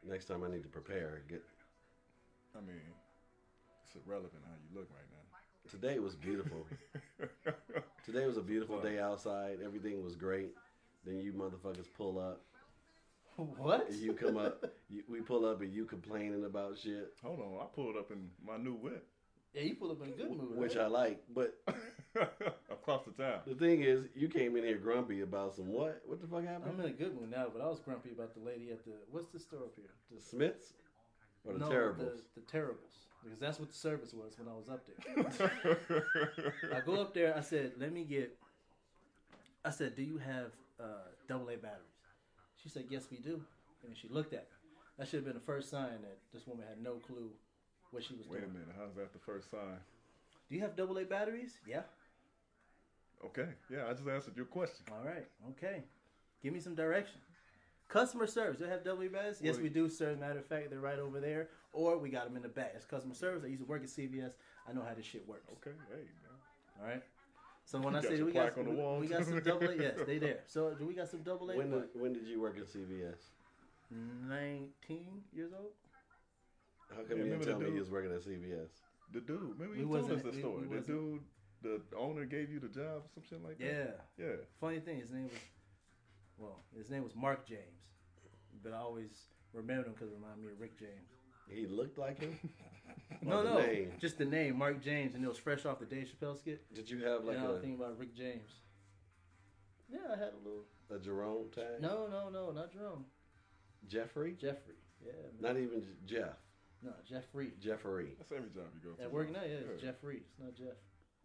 Next time I need to prepare. I mean, it's irrelevant how you look right now. Today was beautiful. Today was a beautiful day outside. Everything was great. Then you motherfuckers pull up. What? And you come up. We pull up and you complaining about shit. Hold on, I pulled up in my new whip. Yeah, you pulled up in a good mood, Which right? I like. But across the town. the thing is, you came in here grumpy about some what? What the fuck happened? I'm in a good mood now, but I was grumpy about the lady at the what's the store up here? The Smiths or the no, Terribles? the Terribles, because that's what the service was when I was up there. I go up there. I said, I said, do you have AA batteries? She said, yes, we do. And she looked at me. That should have been the first sign that this woman had no clue what she was doing. Wait a minute, how's that the first sign? Do you have AA batteries? Yeah. Okay, yeah, I just answered your question. All right. Okay. Give me some direction. Customer service. Do you have AA batteries? Yes, we do, sir. As a matter of fact, they're right over there. Or we got them in the back. It's customer service. I used to work at CVS. I know how this shit works. Okay, hey, man. All right. So when You I got say your we got, plaque on the wall, we got too? some AA, yes, they there. So do we got some AA? When did you work at CVS? 19 years old. How come Yeah, you didn't remember tell the me you dude? was working at CVS? The dude, remember We you told us wasn't- the we- story. we The dude, the owner gave you the job, some shit like that? Yeah. Yeah. Funny thing, his name was Mark James, but I always remember him because it reminded me of Rick James. He looked like him? No, the no, name? just the name, Mark James, and it was fresh off the Dave Chappelle skit. Did you have like And I was thinking about Rick James. Yeah, I had a little. a Jerome tag? No, not Jerome. Jeffrey? Jeffrey. Yeah. Man. Not even Jeff. No, Jeffrey. Jeffrey. That's every job you go to. At work now, yeah, it's Jeffrey. It's not Jeff.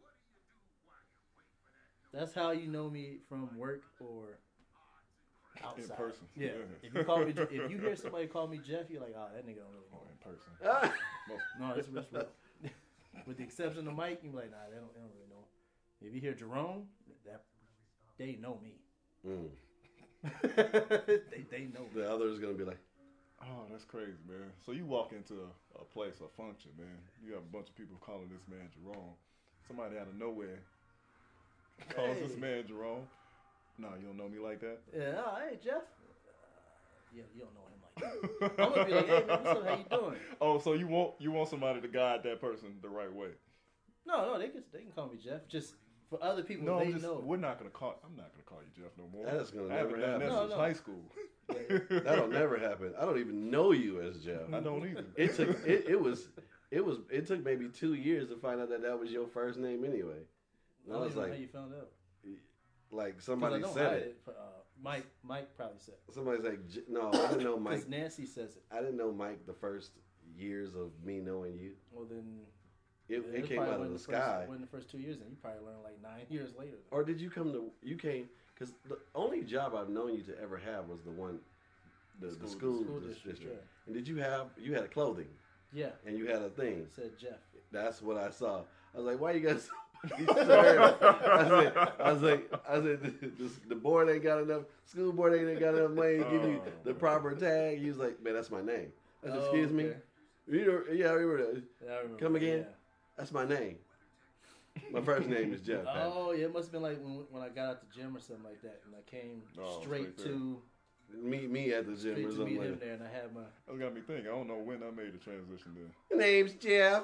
That's how you know me from work or outside. In person. Yeah. If you call me, if you hear somebody call me Jeff, you're like, oh, that nigga don't really know Oh, me. in person. Most, No, it's real. With the exception of Mike, you be like, nah, they don't really know. If you hear Jerome, they know me. Mm. they know me. The other is going to be like, oh, that's crazy, man. So you walk into a place, a function, man. You have a bunch of people calling this man Jerome. Somebody out of nowhere calls this man Jerome. No, you don't know me like that? Yeah, oh, hey, Jeff. Yeah, you don't know him like that. I'm going to be like, hey, man, what's up? How you doing? Oh, so you want somebody to guide that person the right way? No, they can call me Jeff. Just for other people, No, they know. I'm not gonna call you Jeff no more. That is gonna I haven't never done that happen. since No. high school. that'll never happen. I don't even know you as Jeff. I don't either. It took maybe 2 years to find out that was your first name anyway. And I I don't was even know like, how you found out. like 'Cause somebody I know said I it. did. Mike probably said it. Somebody's like, no, I didn't know Mike. Because Nancy says it. I didn't know Mike the first years of me knowing you. Well, then It came out of the sky. Wasn't the first 2 years, and you probably learned like 9 years later. Or did you came, because the only job I've known you to ever have was the one, the school district. Yeah. And did you had a clothing, Yeah, and you had a thing. it said Jeff. That's what I saw. I was like, why you guys? I said, the board ain't got enough. School board ain't got enough money to give you the proper tag. He was like, man, that's my name. I said, excuse me. Okay. Yeah, I remember. Yeah, I remember. Come again? Yeah. That's my name. My first name is Jeff. Oh, yeah, it must have been like when I got out the gym or something like that, and I came straight straight to Me at the gym or meet something him like that. there, and I had my. That's got me thinking. I don't know when I made the transition there. My name's Jeff.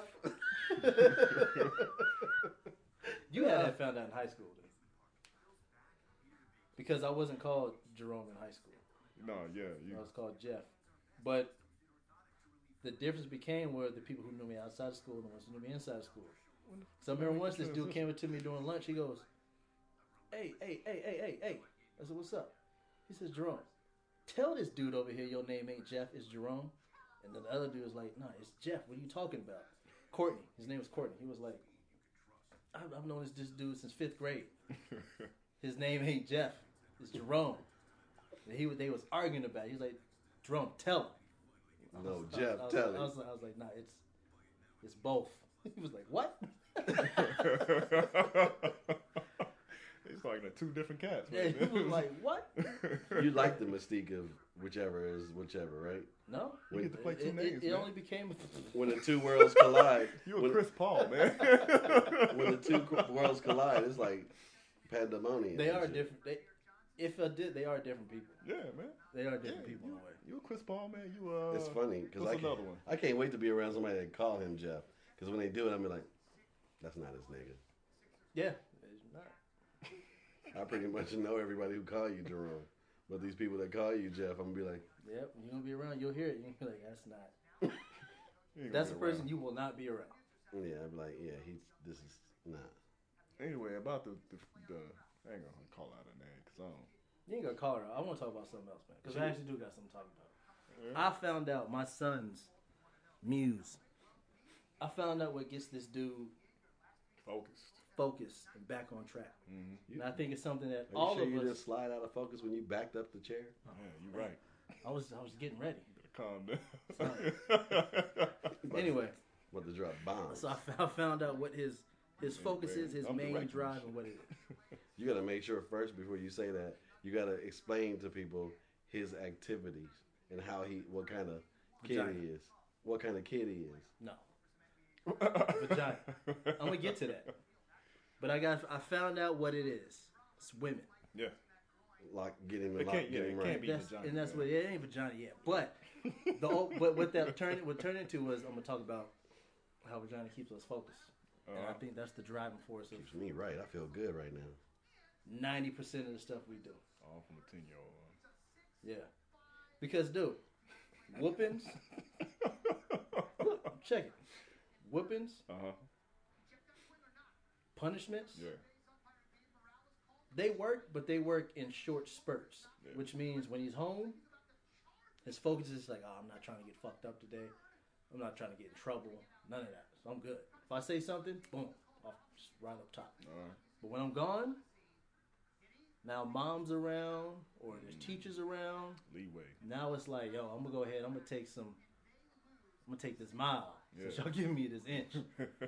You had that found out in high school, then. Because I wasn't called Jerome in high school. No, yeah, I was called Jeff. But the difference became were the people who knew me outside of school and the ones who knew me inside of school. So I remember once this dude came up to me during lunch. He goes, hey. I said, what's up? He says, Jerome, tell this dude over here your name ain't Jeff, it's Jerome. And then the other dude was like, no, it's Jeff. What are you talking about? Courtney. His name was Courtney. He was like, I've known this dude since 5th grade. His name ain't Jeff. It's Jerome. And they was arguing about it. He was like, Jerome, tell him. No, Jeff, tell him. I was like, nah, it's both. He was like, what? It's like the two different cats. Yeah, Man. he was like, what? You like the mystique of whichever, right? No. You get to play two names, It man. only became. When the two worlds collide. You a Chris Paul, man. When the two worlds collide, it's like pandemonium. They and are shit. different. If I did, they are different people. Yeah, man. They are different people in a way. You a Chris Paul, man. It's funny because what's another one? I can't wait to be around somebody that call him Jeff. Because when they do it, I'm like, that's not his nigga. Yeah, it's not. I pretty much know everybody who call you Jerome. But these people that call you Jeff, I'm going to be like, yep, you're going to be around, you'll hear it, you're going to be like, that's not. That's a person you will not be around. Yeah, I'm like, yeah, this is not. Anyway, about the I ain't gonna call out her name because I don't. You ain't gonna call her. I want to talk about something else, man. Because I actually do got something to talk about. Yeah. I found out my son's muse. I found out what gets this dude focused and back on track. Mm-hmm. And I think it's something that all of us. You just slide out of focus when you backed up the chair. Oh, yeah, you're right. I was getting ready. Calm down. Anyway. What to drop bombs. So I found out what his focus is, his main drive, and what it is. You got to make sure first before you say that, you got to explain to people his activities and what kind of kid he is. What kind of kid he is. No. Vagina. I'm going to get to that. But I found out what it is. It's women. Yeah. Like getting him right. It can't be that's, vagina. And that's what it ain't vagina yet. But what that would turn into was I'm going to talk about how vagina keeps us focused. And I think that's the driving force. Keeps me right. I feel good right now. 90% of the stuff we do. All from a 10-year-old. Yeah. Because, dude, whoopings. Look, check it. Whoopings. Punishments. Yeah. They work, but they work in short spurts. Yeah. Which means when he's home, his focus is like, oh, I'm not trying to get fucked up today. I'm not trying to get in trouble. None of that. So I'm good. If I say something, boom, I'll just right up top. But when I'm gone, now mom's around or there's teachers around. Leeway. Now it's like, yo, I'm gonna go ahead. I'm gonna take this mile. Yeah. So y'all giving me this inch.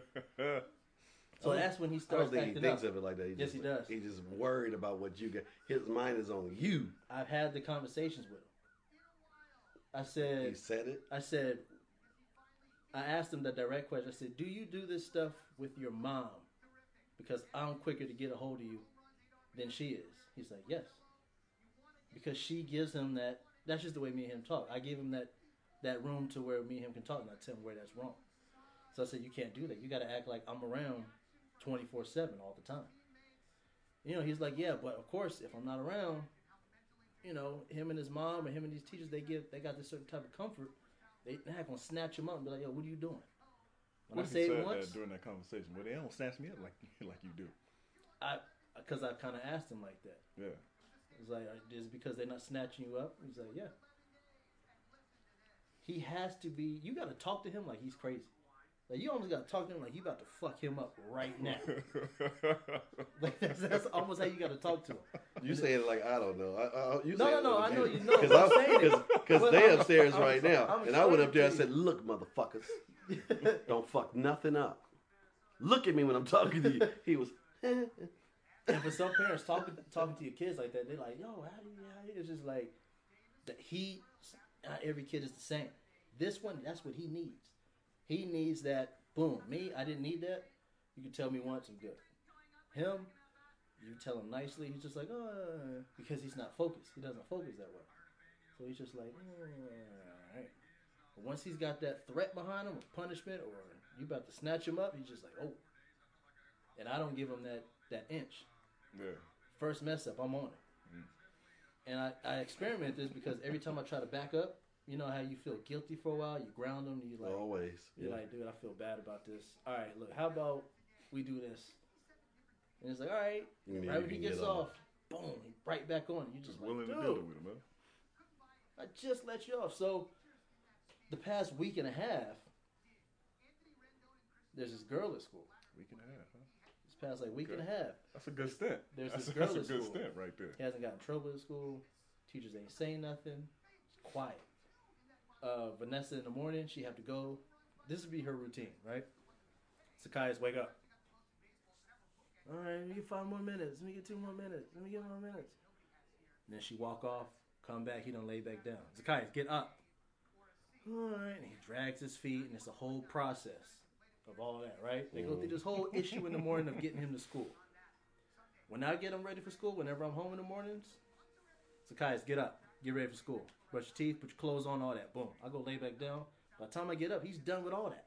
So that's when he starts. I don't think he thinks of it like that. Yes, he does. He's just worried about what you get. His mind is on you. I've had the conversations with him. I said. He said it. I asked him the direct question. I said, do you do this stuff with your mom? Because I'm quicker to get a hold of you than she is. He's like, yes. Because she gives him that. That's just the way me and him talk. I give him that room to where me and him can talk, and I tell him where that's wrong. So I said, you can't do that. You got to act like I'm around 24/7 all the time. He's like, yeah, but of course, if I'm not around, him and his mom and him and these teachers, they got this certain type of comfort. They're not going to snatch him up and be like, yo, what are you doing? When I say it once, during that conversation, well, they don't snatch me up like you do. Because I kind of asked him like that. Yeah. It's like, is it because they're not snatching you up? He's like, yeah. He has to be, you got to talk to him like he's crazy. Like, you almost got to talk to him like you about to fuck him up right now. Like, that's almost how you got to talk to him. You say it like, I don't know. No, I know you know. Because they upstairs right now. And I went up there and said, look, motherfuckers. Don't fuck nothing up. Look at me when I'm talking to you. He was... And for some parents, talking to your kids like that, they're like, yo, how do you... It's just like, not every kid is the same. This one, that's what he needs. He needs that, boom. Me, I didn't need that. You can tell me once, I'm good. Him, you tell him nicely, he's just like, oh, because he's not focused. He doesn't focus that way. So he's just like, all right. But once he's got that threat behind him, or punishment, or you about to snatch him up, he's just like, oh. And I don't give him that inch. Yeah. First mess up, I'm on it. And I experiment this because every time I try to back up, you know how you feel guilty for a while? You ground them, and you're like... Always. You're like, dude, I feel bad about this. All right, look, how about we do this? And it's like, all right. Right when he gets off, boom, he right back on. You just willing like, to deal with him, man. I just let you off. So, the past week and a half, there's this girl at school. Week and a half, huh? This past, week and a half. That's a good stint. There's this girl at school. That's a good stint right there. He hasn't gotten in trouble at school. Teachers ain't saying nothing. It's quiet. Vanessa in the morning, she have to go. This would be her routine, right? Zacchaeus, wake up. All right, let me get 5 more minutes. Let me get 2 more minutes. Let me get more minutes. And then she walk off, come back, he done lay back down. Zacchaeus, get up. All right, and he drags his feet, and it's a whole process of all that, right? They go through this whole issue in the morning of getting him to school. When I get him ready for school, whenever I'm home in the mornings, Zacchaeus, get up. Get ready for school. Brush your teeth, put your clothes on, all that. Boom. I go lay back down. By the time I get up, he's done with all that.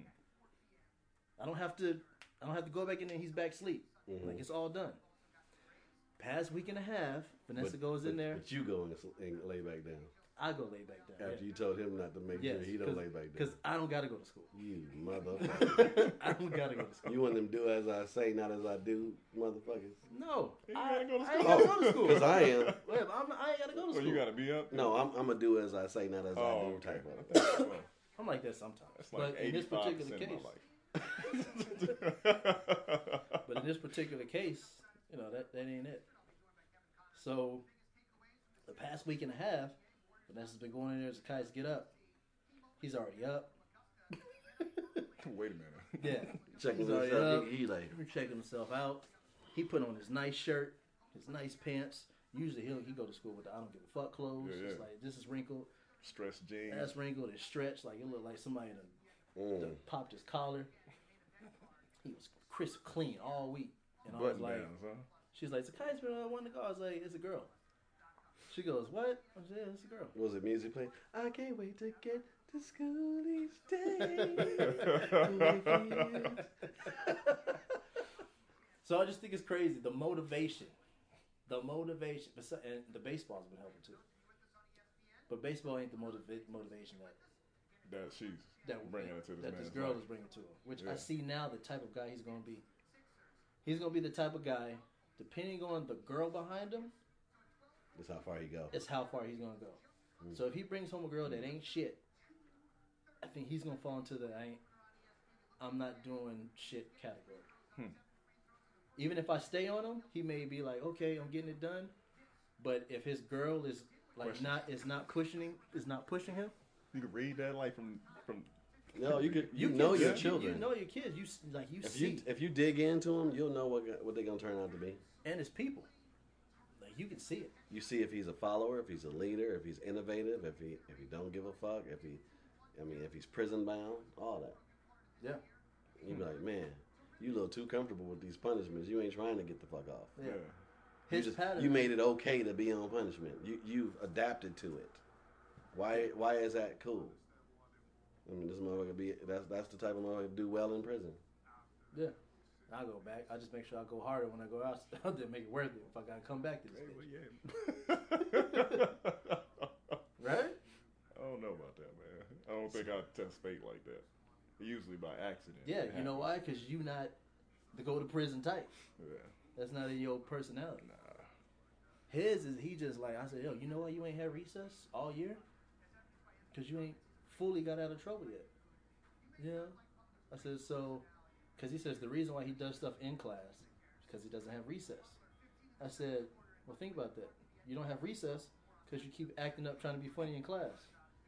I don't have to go back in there. He's back asleep. Like, it's all done. Past week and a half, Vanessa goes in there. But you go and lay back down. I go lay back down. After you told him not to make sure he don't lay back down. Because I don't got to go to school. You motherfucker. I don't got to go to school. You want them to do as I say, not as I do, motherfuckers? No. I ain't gotta go to I ain't school. got to go to school. Because I am. Wait, I ain't got to go to So school. you gotta be up? No, I'm going to do as I say, not as I do type of. I'm like that sometimes. That's like But in this 85% particular of case, my life. but in this particular case, you know, that ain't it. So, the past week and a half, Vanessa's been going in there. Zacchaeus, get up. He's already up. Wait a minute. Yeah. Checking He's already himself. up. He like, Checking himself out. He put on his nice shirt, his nice pants. Usually he go to school with the I don't give a fuck clothes. Yeah, yeah. It's like, this is wrinkled. Stress jeans. That's wrinkled. It's stretched. Like, it looked like somebody done popped his collar. He was crisp clean all week. And I was Button like, downs, huh? she's like, Zacchaeus been wanting to go. I was like, it's a girl. She goes, what? I said, yeah, it's a girl. was it music playing? I can't wait to get to school each day. So I just think it's crazy. The motivation. And the baseball's been helping too. But baseball ain't the motivation That she's that bringing it to this that man's this girl life. is bringing to him. Which Yeah. I see now the type of guy he's going to be. He's going to be the type of guy, depending on the girl behind him, That's how far you go. it's how far he's going to go. So if he brings home a girl that ain't shit, I think he's going to fall into the I'm not doing shit category. Even if I stay on him, he may be like, okay, I'm getting it done. But if his girl is like Questions. not pushing him, You can read that like from No, you could. You can- know your you children. know your kids. You see, If you dig into them, you'll know what they're gonna turn out to be. and it's people. Like you can see it. You see if he's a follower, if he's a leader, if he's innovative, if he don't give a fuck, if he's prison bound, all that. Yeah. You be like, man, you a little too comfortable with these punishments. You ain't trying to get the fuck off. Yeah. yeah. His pattern. You made it okay to be on punishment. You've adapted to it. Why is that cool? I mean, this motherfucker that's the type of motherfucker to do well in prison. Yeah. I go back. I just make sure I go harder when I go out there, make it worth it. If I gotta come back to this bitch. Right? I don't know about that, man. I don't think I'd test fate like that. Usually by accident. Yeah. It You know happens. why? Because you not the go to prison type. Yeah. That's not in your personality. Nah. His is he just like I said. Yo, you know why you ain't had recess all year? Because you ain't fully got out of trouble yet. Yeah. I said so. Because he says the reason why he does stuff in class is because he doesn't have recess. I said, well, think about that. You don't have recess because you keep acting up trying to be funny in class.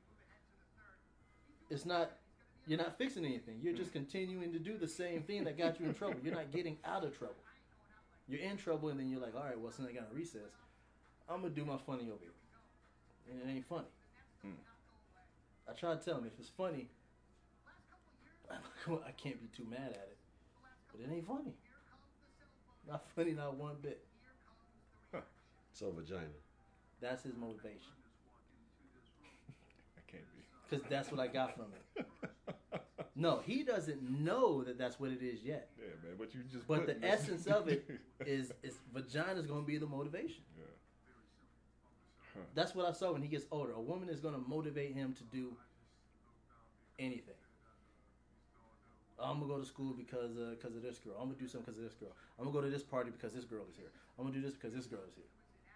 It's not. You're not fixing anything. You're just continuing to do the same thing that got you in trouble. You're not getting out of trouble. You're in trouble, and then you're like, all right, well, since I got a recess, I'm going to do my funny over here. And it ain't funny. I try to tell him, if it's funny, I can't be too mad at it. But it ain't funny. Not funny, not one bit. So vagina. That's his motivation. I can't be. Because that's what I got from it. No, he doesn't know that that's what it is yet. Yeah, man. But you just. But the putting this- essence of it is vagina's going to be the motivation. Yeah. That's what I saw when he gets older. A woman is going to motivate him to do anything. I'm going to go to school because of this girl. I'm going to do something because of this girl. I'm going to go to this party because this girl is here. I'm going to do this because this girl is here.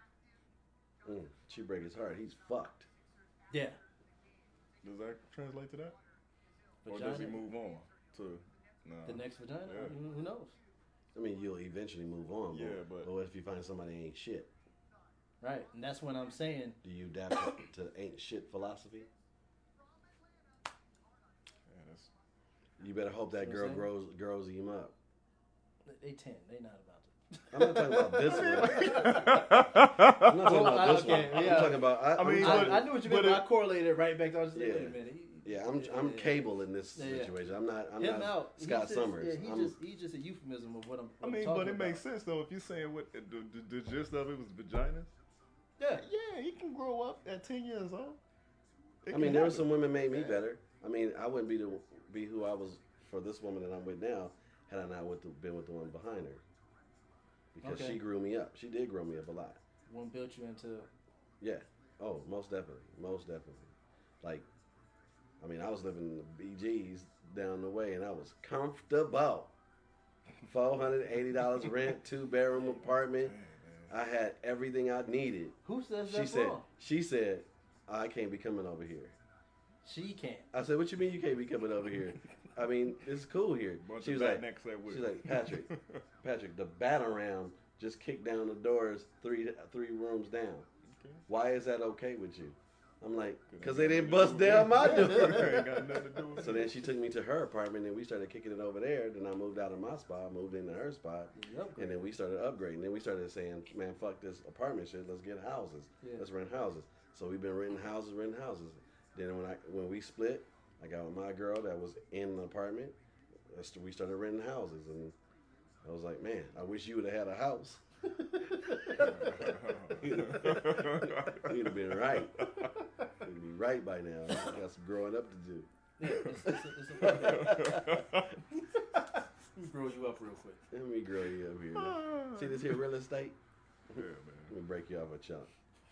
She break his heart. He's fucked. Yeah. Does that translate to that? Vagina, Or does he move on to the next vagina? Yeah. Who knows? I mean, you'll eventually move on. Yeah, but- what if you find somebody ain't shit? Right. And that's when I'm saying, Do you adapt to ain't shit philosophy? Yeah, that's You better hope that See girl what I'm grows him up. they 10. They not about to. I'm not talking about this one. I'm not talking about this Okay, one. yeah. I'm talking about. I mean, I'm talking- I knew what you meant, but but I correlated it right back to I was just like, Yeah. wait a minute. I'm cable in this Yeah, yeah. situation. I'm not Him out. Scott He's just, Summers. Yeah, I'm- he's just a euphemism of what I'm I mean, talking but it about. makes sense though if you're saying what the gist of it was vaginas. Yeah. Yeah, he can grow up at 10 years old. I mean, there were some women made me better. I mean, I wouldn't be who I was for this woman that I'm with now had I not been with the one behind her. Because she grew me up. She did grow me up a lot. One built you into. Yeah. Oh, most definitely. Most definitely. Like, I mean, I was living in the BGs down the way, and I was comfortable. $480 rent, 2-bedroom apartment. I had everything I needed. Who says that's wrong? She said, I can't be coming over here. She can't. I said, what you mean you can't be coming over here? I mean, it's cool here. She was like, Patrick, the Batarang just kicked down the doors three rooms down. Okay. Why is that okay with you? I'm like, because they didn't bust down my door. So then she took me to her apartment, and we started kicking it over there. Then I moved out of my spot, moved into her spot, and then we started upgrading. Then we started saying, man, fuck this apartment shit. Let's get houses. Yeah. Let's rent houses. So we've been renting houses. Then when we split, I got with my girl that was in the apartment. We started renting houses, and I was like, man, I wish you would have had a house. You'd have been right. You'd be right by now. You got some growing up to do. Yeah, it's Let me grow you up real quick. Let me grow you up here. Now. See this here real estate? Yeah, man. Let me break you off a chunk.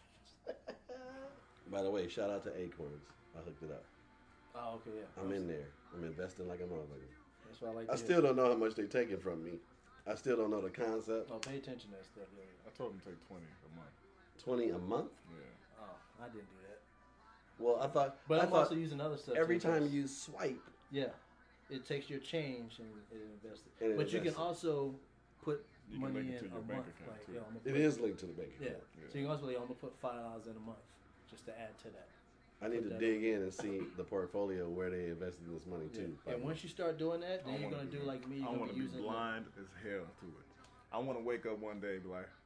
By the way, shout out to Acorns. I hooked it up. Oh, okay, yeah. I'm in there. I'm investing like a motherfucker. That's what I like. I still don't know how much they're taking from me. I still don't know the concept. Oh, pay attention to that stuff. Yeah. I told him to take 20 a month. 20 a month? Yeah. Oh, I didn't do that. Well, I thought. But I'm thought also using other stuff. Every time you swipe. Yeah. It takes your change and it invests it. But you can also put money in a month. Like, it is linked to the bank account. Yeah. So you can also I'm gonna put $5 in a month just to add to that. I need to dig in and see the portfolio where they invested this money too. And once you start doing that, then you're gonna do like me. I want to be blind as hell to it. I want to wake up one day and be like,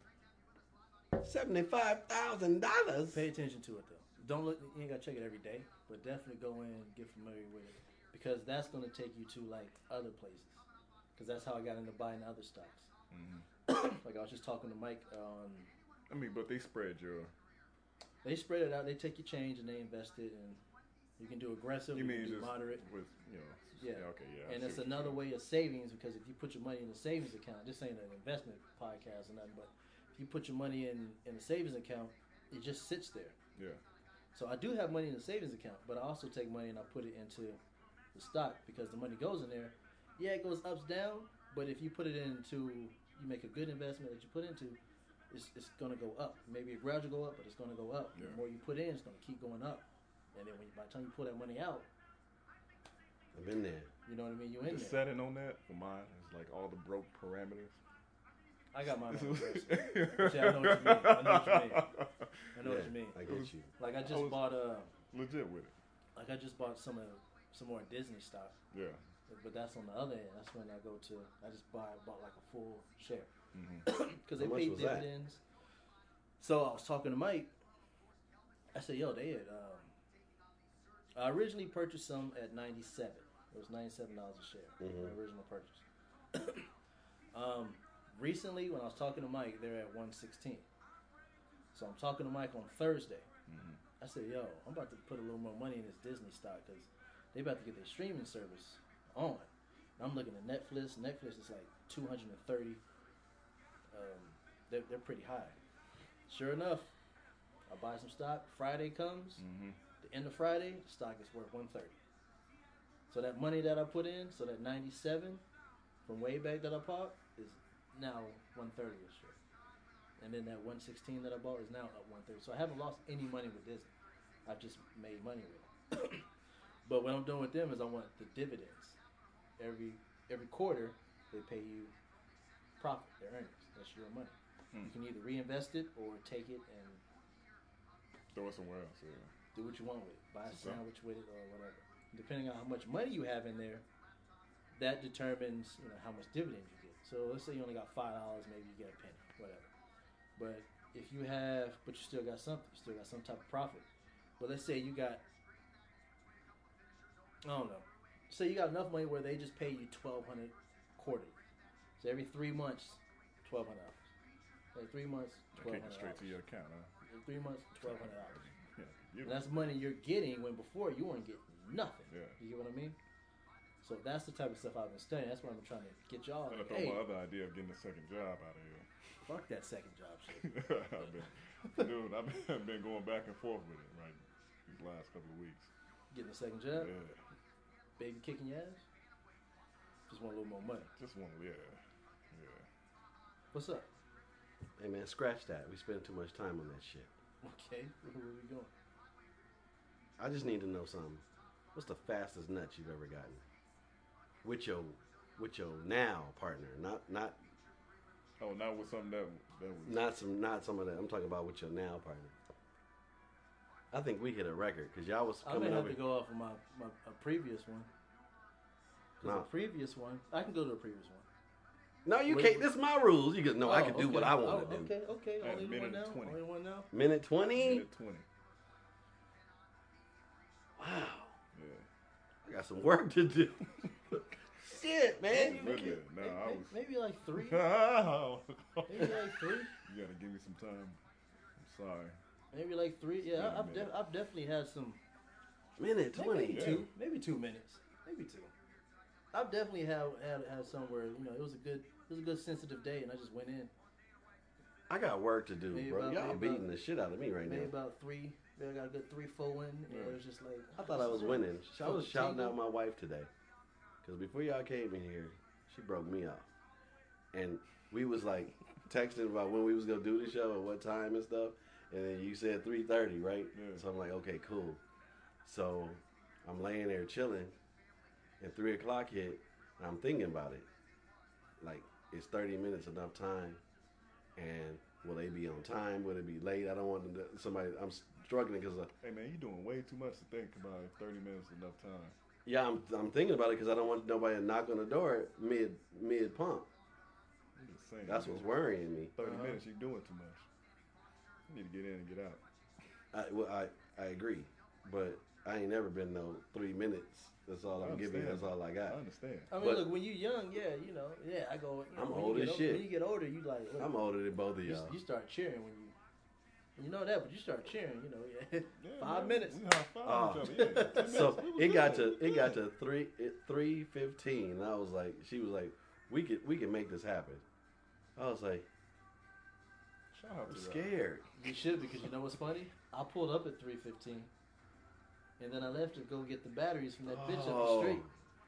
$75,000. Pay attention to it though. Don't look. You ain't gotta check it every day, but definitely go in and get familiar with it because that's gonna take you to like other places. Because that's how I got into buying other stocks. Mm-hmm. Like I was just talking to Mike on. I mean, but they spread your. They spread it out. They take your change and they invest it, and you can do aggressive. You can do moderate. With yeah. Okay. Yeah. And it's another way of savings because if you put your money in a savings account, this ain't an investment podcast or nothing, but if you put your money in a savings account, it just sits there. Yeah. So I do have money in a savings account, but I also take money and I put it into the stock because the money goes in there. Yeah, it goes ups down, but if you put it into, you make a good investment that you put into. It's going to go up. Maybe it gradually go up, but it's going to go up. Yeah. The more you put in, it's going to keep going up. And then by the time you pull that money out, I've been there. You know what I mean? You in the there. setting on that for mine is like all the broke parameters. I got mine on See, I know what you mean. I know what you mean. I get you. Like I just bought legit with it. Like I just bought some more Disney stock. Yeah. But that's on the other end. That's when I go to. I just bought like a full share. Because they pay dividends. So I was talking to Mike. I said, "Yo, they had." I originally purchased some at $97. It was $97 a share. My original purchase. Recently, when I was talking to Mike, they're at $116. So I'm talking to Mike on Thursday. I said, "Yo, I'm about to put a little more money in this Disney stock because they about to get their streaming service on." And I'm looking at Netflix. Netflix is like $230. They're pretty high. Sure enough, I buy some stock. Friday comes. The end of Friday, the stock is worth $130. So that money that I put in, so that 97 from way back that I bought is now $130 a share. And then that 116 that I bought is now up $130. So I haven't lost any money with Disney. I've just made money with it. But what I'm doing with them is I want the dividends. Every quarter, they pay you profit, their earnings. That's your money. You can either reinvest it or take it and throw it somewhere else. Yeah. Do what you want with it. Buy a sandwich with it or whatever. Depending on how much money you have in there, that determines how much dividend you get. So let's say you only got $5, maybe you get a penny, whatever. But if you have, but you still got something, you still got some type of profit. But let's say you got, I don't know. Say you got enough money where they just pay you $1,200 quarterly. So every 3 months, $1,200. Like 3 months, $1,200. Kicking straight to your account, huh? 3 months, $1,200. Yeah, And that's money you're getting when before you weren't getting nothing. Yeah. You get what I mean? So that's the type of stuff I've been studying. That's what I'm trying to get y'all. And I throw my other idea of getting a second job out of here. Fuck that second job shit. I've been going back and forth with it right these last couple of weeks. Getting a second job? Yeah. Baby kicking your ass? Just want a little more money. Just want to, yeah. What's up? Hey man, scratch that. We spend too much time on that shit. Okay, where are we going? I just need to know something. What's the fastest nut you've ever gotten? With your now partner, not Oh, not with something that was not some of that. I'm talking about with your now partner. I think we hit a record because y'all was I coming may have over. to go off of my previous one. Because No. the previous one, I can go to the previous one. No, you Wait, can't. This is my rules. You can. No, I can do okay. what I want to do. Okay. At Only minute one now. 20. Only one now. Minute 20. minute 20. Wow, Yeah. I got some work to do. Shit, man. Maybe, Really? No, I was. maybe like 3. Oh. Maybe like 3. You gotta give me some time. I'm sorry. Maybe like 3. Yeah, Yeah, I've definitely had some. Minute 20. Maybe 2. Maybe 2 minutes. Maybe 2. I've definitely had somewhere. It was a good sensitive day, and I just went in. I got work to do, Maybe bro. about- Y'all maybe beating about- the shit out of me right Maybe now. about 3. Maybe I got a good 3-4 in. And it was just like I thought I was winning. I was Fucking shouting tingle. out my wife today. Because before y'all came in here, she broke me off. And we was like texting about when we was going to do the show and what time and stuff. And then you said 3:30, right? Yeah. So I'm like, okay, cool. So I'm laying there chilling. And 3 o'clock hit. And I'm thinking about it. Like, is 30 minutes enough time? And will they be on time? Will it be late? I don't want them to, somebody, I'm struggling because Hey man, you doing way too much to think about. If 30 minutes is enough time. yeah, I'm thinking about it because I don't want nobody to knock on the door mid pump. I'm just saying. That's man. what's worrying me. 30 minutes, you're doing too much. You need to get in and get out. I agree, but I ain't never been no 3 minutes. That's all I'm giving. That's all I I got. understand. I mean, But- look, when you're young, I go. I'm when old you as get shit. When you get older, you like. Look, I'm older than both of you, y'all. you start cheering when you know that, but you start cheering. Yeah, 5 man, minutes. We high-fived each other. Yeah, 10 minutes, So we was it got good. to 3:15. And I was like, she was like, we can make this happen. I was like, Shout out I'm to y'all. scared. You should, because you know what's funny? I pulled up at 3:15, and then I left to go get the batteries from that bitch up the Oh. street.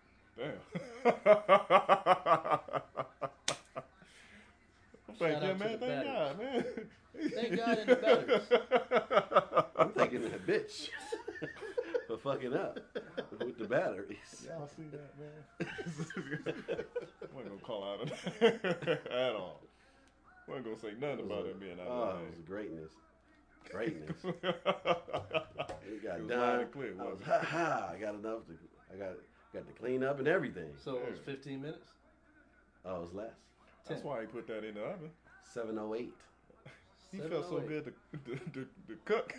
Damn. Thank Shout you, out to man. the Thank God, man. Thank God in the batteries. I'm thinking that bitch for fucking up with the batteries. Y'all see that, man? I wasn't gonna call out of that at all. I wasn't gonna say nothing about it being out Oh, of it was greatness. Greatness. the It got It was done. loud and clear, I was wasn't it? I got enough to. I got to clean up and everything. So it was 15 minutes. Oh, it was less. That's why he put that in the oven. 7:08. He felt so 7:08. good to cook.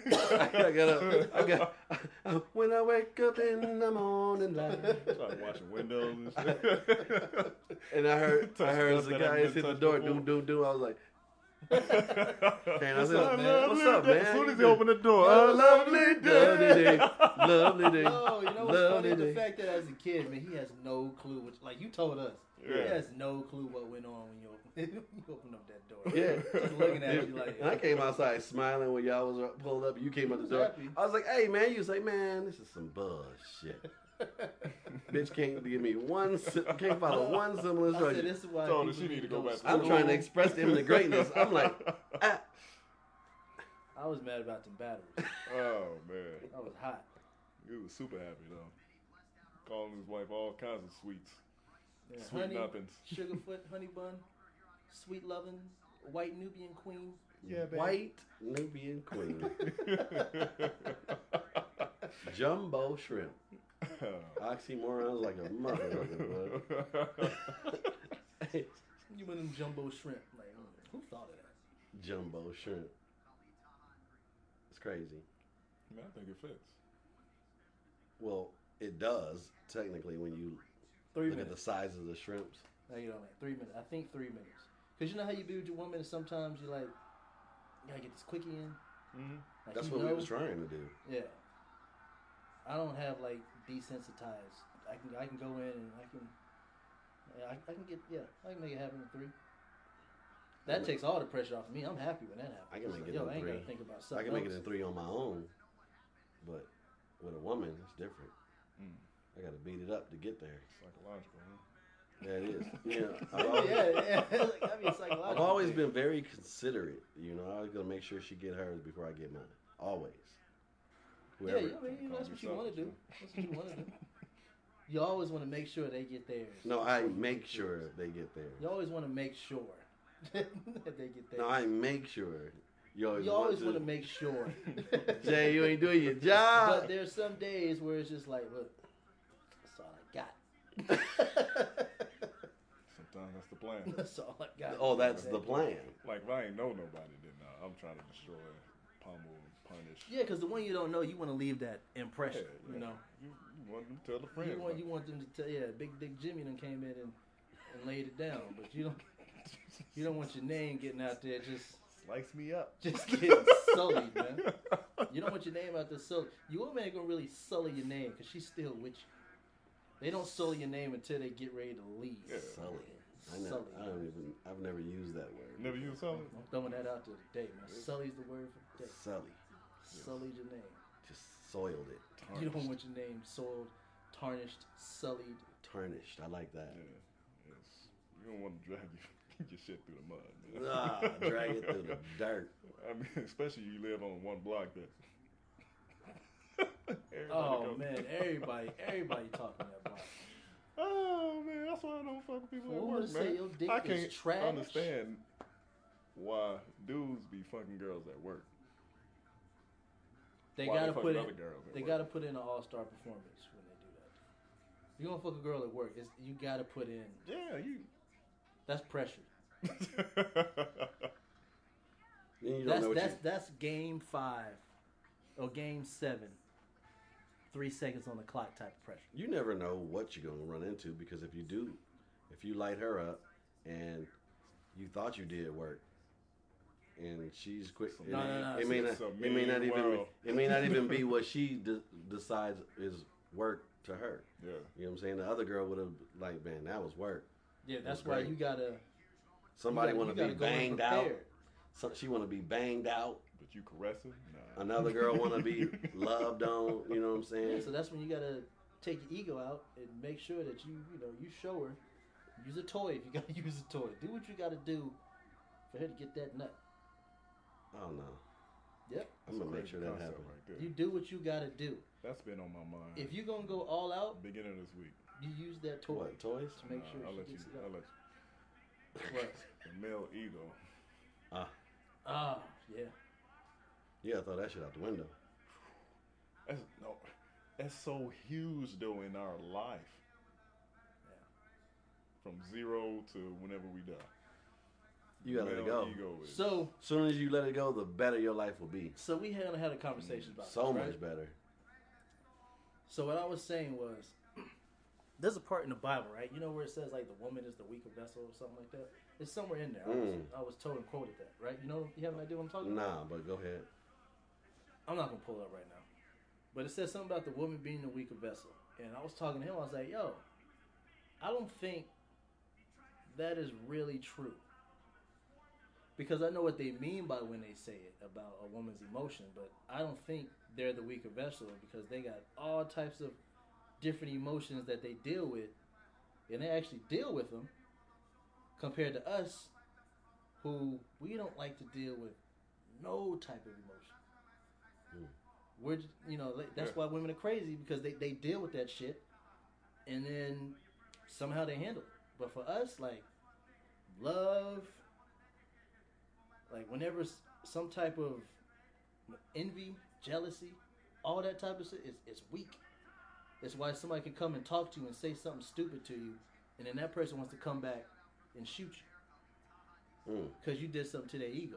When I wake up in the morning light. Started washing windows and shit. And I heard Touched as stuff the that guy hadn't hit been the touched door, before. do. I was like, and I said, man? what's up, man? As soon as he You opened the door, Yo, a lovely day. Lovely day. Oh, you know what's Lovely funny? The day. fact that as a kid, man, he has no clue. Like you told us, he Yeah. has no clue what went on when you open up that door. Yeah. Just looking at you like. And I came outside smiling when y'all was pulled up. You came up the was door. happy. I was like, hey, man. You was like, man, this is some bullshit. Bitch can't give me can't follow one simple I said, instruction. this is why Told her people she need to go back to I'm school. trying to express to him the greatness. I'm like, I was mad about them batteries. Oh man, I was hot. he was super happy though. Calling his wife all kinds of sweets, Yeah, sweet honey, nothings. Sugarfoot, honey bun, sweet lovin', white Nubian queen. Yeah, baby. white Nubian queen. Jumbo shrimp. Oxymorons like a motherfucker, bud. You want them jumbo shrimp? Like, who thought of that? Jumbo shrimp. It's crazy. Man, I think it fits. Well, it does, technically, when you 3 look minutes. at the size of the shrimps. Now you know, like 3 minutes. I think 3 minutes. Cause you know how you be with your woman, and sometimes you like, you gotta get this quickie in. Like, That's what we was trying to do. Yeah. I don't have like desensitized. I can go in and I can make it happen in 3. That takes all the pressure off of me. I'm happy when that happens. I can make it in 3. I ain't gotta think about something. I can make it in 3 on my own, but with a woman, it's different. I gotta beat it up to get there. Psychological, huh? Yeah, it is. Psychological. I've always been very considerate. You know, I was gonna make sure she get hers before I get mine. Always. Whoever. Yeah, that's what you want to do. That's what you want to do. You always want to make sure they get theirs. No, I make sure they get theirs. You always want to make sure that they get theirs. No, I make sure. You always want to make sure. Jay, you ain't doing your job. But there's some days where it's just like, look, that's all I got. Sometimes that's the plan. That's all I got. Oh, that's the plan. Like, if I ain't know nobody, then I'm trying to destroy, pummel, punish. Yeah, because the one you don't know, you want to leave that impression, you know. You want them to tell the friends. You want them to tell, Big Dick Jimmy done came in and laid it down. But you don't want your name getting out there just... Slice me up. Just getting sullied, man. You don't want your name out there sullied. Your woman ain't going to really sully your name because she's still with you. They don't sully your name until they get ready to leave. Yeah. Sully. I've never used that word. Never used sully? I'm throwing that out there today, man. Sully's the word for the day. Sully. Sullied your name. Just soiled it. Tarnished. You don't want your name soiled, tarnished, sullied. Tarnished. I like that. Yeah. Yes. You don't want to drag your shit through the mud, man. Drag it through the dirt. I mean, especially you live on one block that. Everybody talking that block. Oh man, that's why I don't fuck with people at work, man. Your dick I can't is trash. understand why dudes be fucking girls at work. They gotta put in an all-star performance when they do that. If you're gonna fuck a girl at work, you gotta put in. Yeah, That's pressure. Then that's game 5 or game 7. 3 seconds on the clock type of pressure. You never know what you're gonna run into because if you light her up and you thought you did work and she's quick, it may not even be what she decides is work to her. Yeah, you know what I'm saying. The other girl would have like, man, that was work. Yeah, that's why you gotta. Somebody want to be banged out. She want to be banged out. But you caressing? Nah. Another girl want to be loved on. You know what I'm saying? Yeah, so that's when you gotta take your ego out and make sure that you show her. Use a toy if you gotta use a toy. Do what you gotta do for her to get that nut. Oh no. Yep. I'm gonna make sure that happens. Right, you do what you gotta do. That's been on my mind. If you're gonna go all out, beginning of this week, you use that toy. What, toys? To make sure I'll let you. What? The male ego. Yeah. Yeah, I throw that shit out the window. That's so huge though in our life. Yeah. From 0 to whenever we die. You gotta let it go. So as soon as you let it go, the better your life will be. So we had a conversation about so this, right? much better. So what I was saying was, there's a part in the Bible, right? You know where it says like the woman is the weaker vessel or something like that. It's somewhere in there. I was told and quoted that, right? You have an idea what I'm talking about? Nah, but go ahead. I'm not gonna pull it up right now, but it says something about the woman being the weaker vessel. And I was talking to him. I was like, yo, I don't think that is really true. Because I know what they mean by when they say it about a woman's emotion, but I don't think they're the weaker vessel because they got all types of different emotions that they deal with, and they actually deal with them compared to us who we don't like to deal with no type of emotion. We're, that's why women are crazy because they deal with that shit and then somehow they handle it. But for us, like love, like whenever some type of envy, jealousy, all that type of shit, it's weak. It's why somebody can come and talk to you and say something stupid to you, and then that person wants to come back and shoot you because you did something to their ego.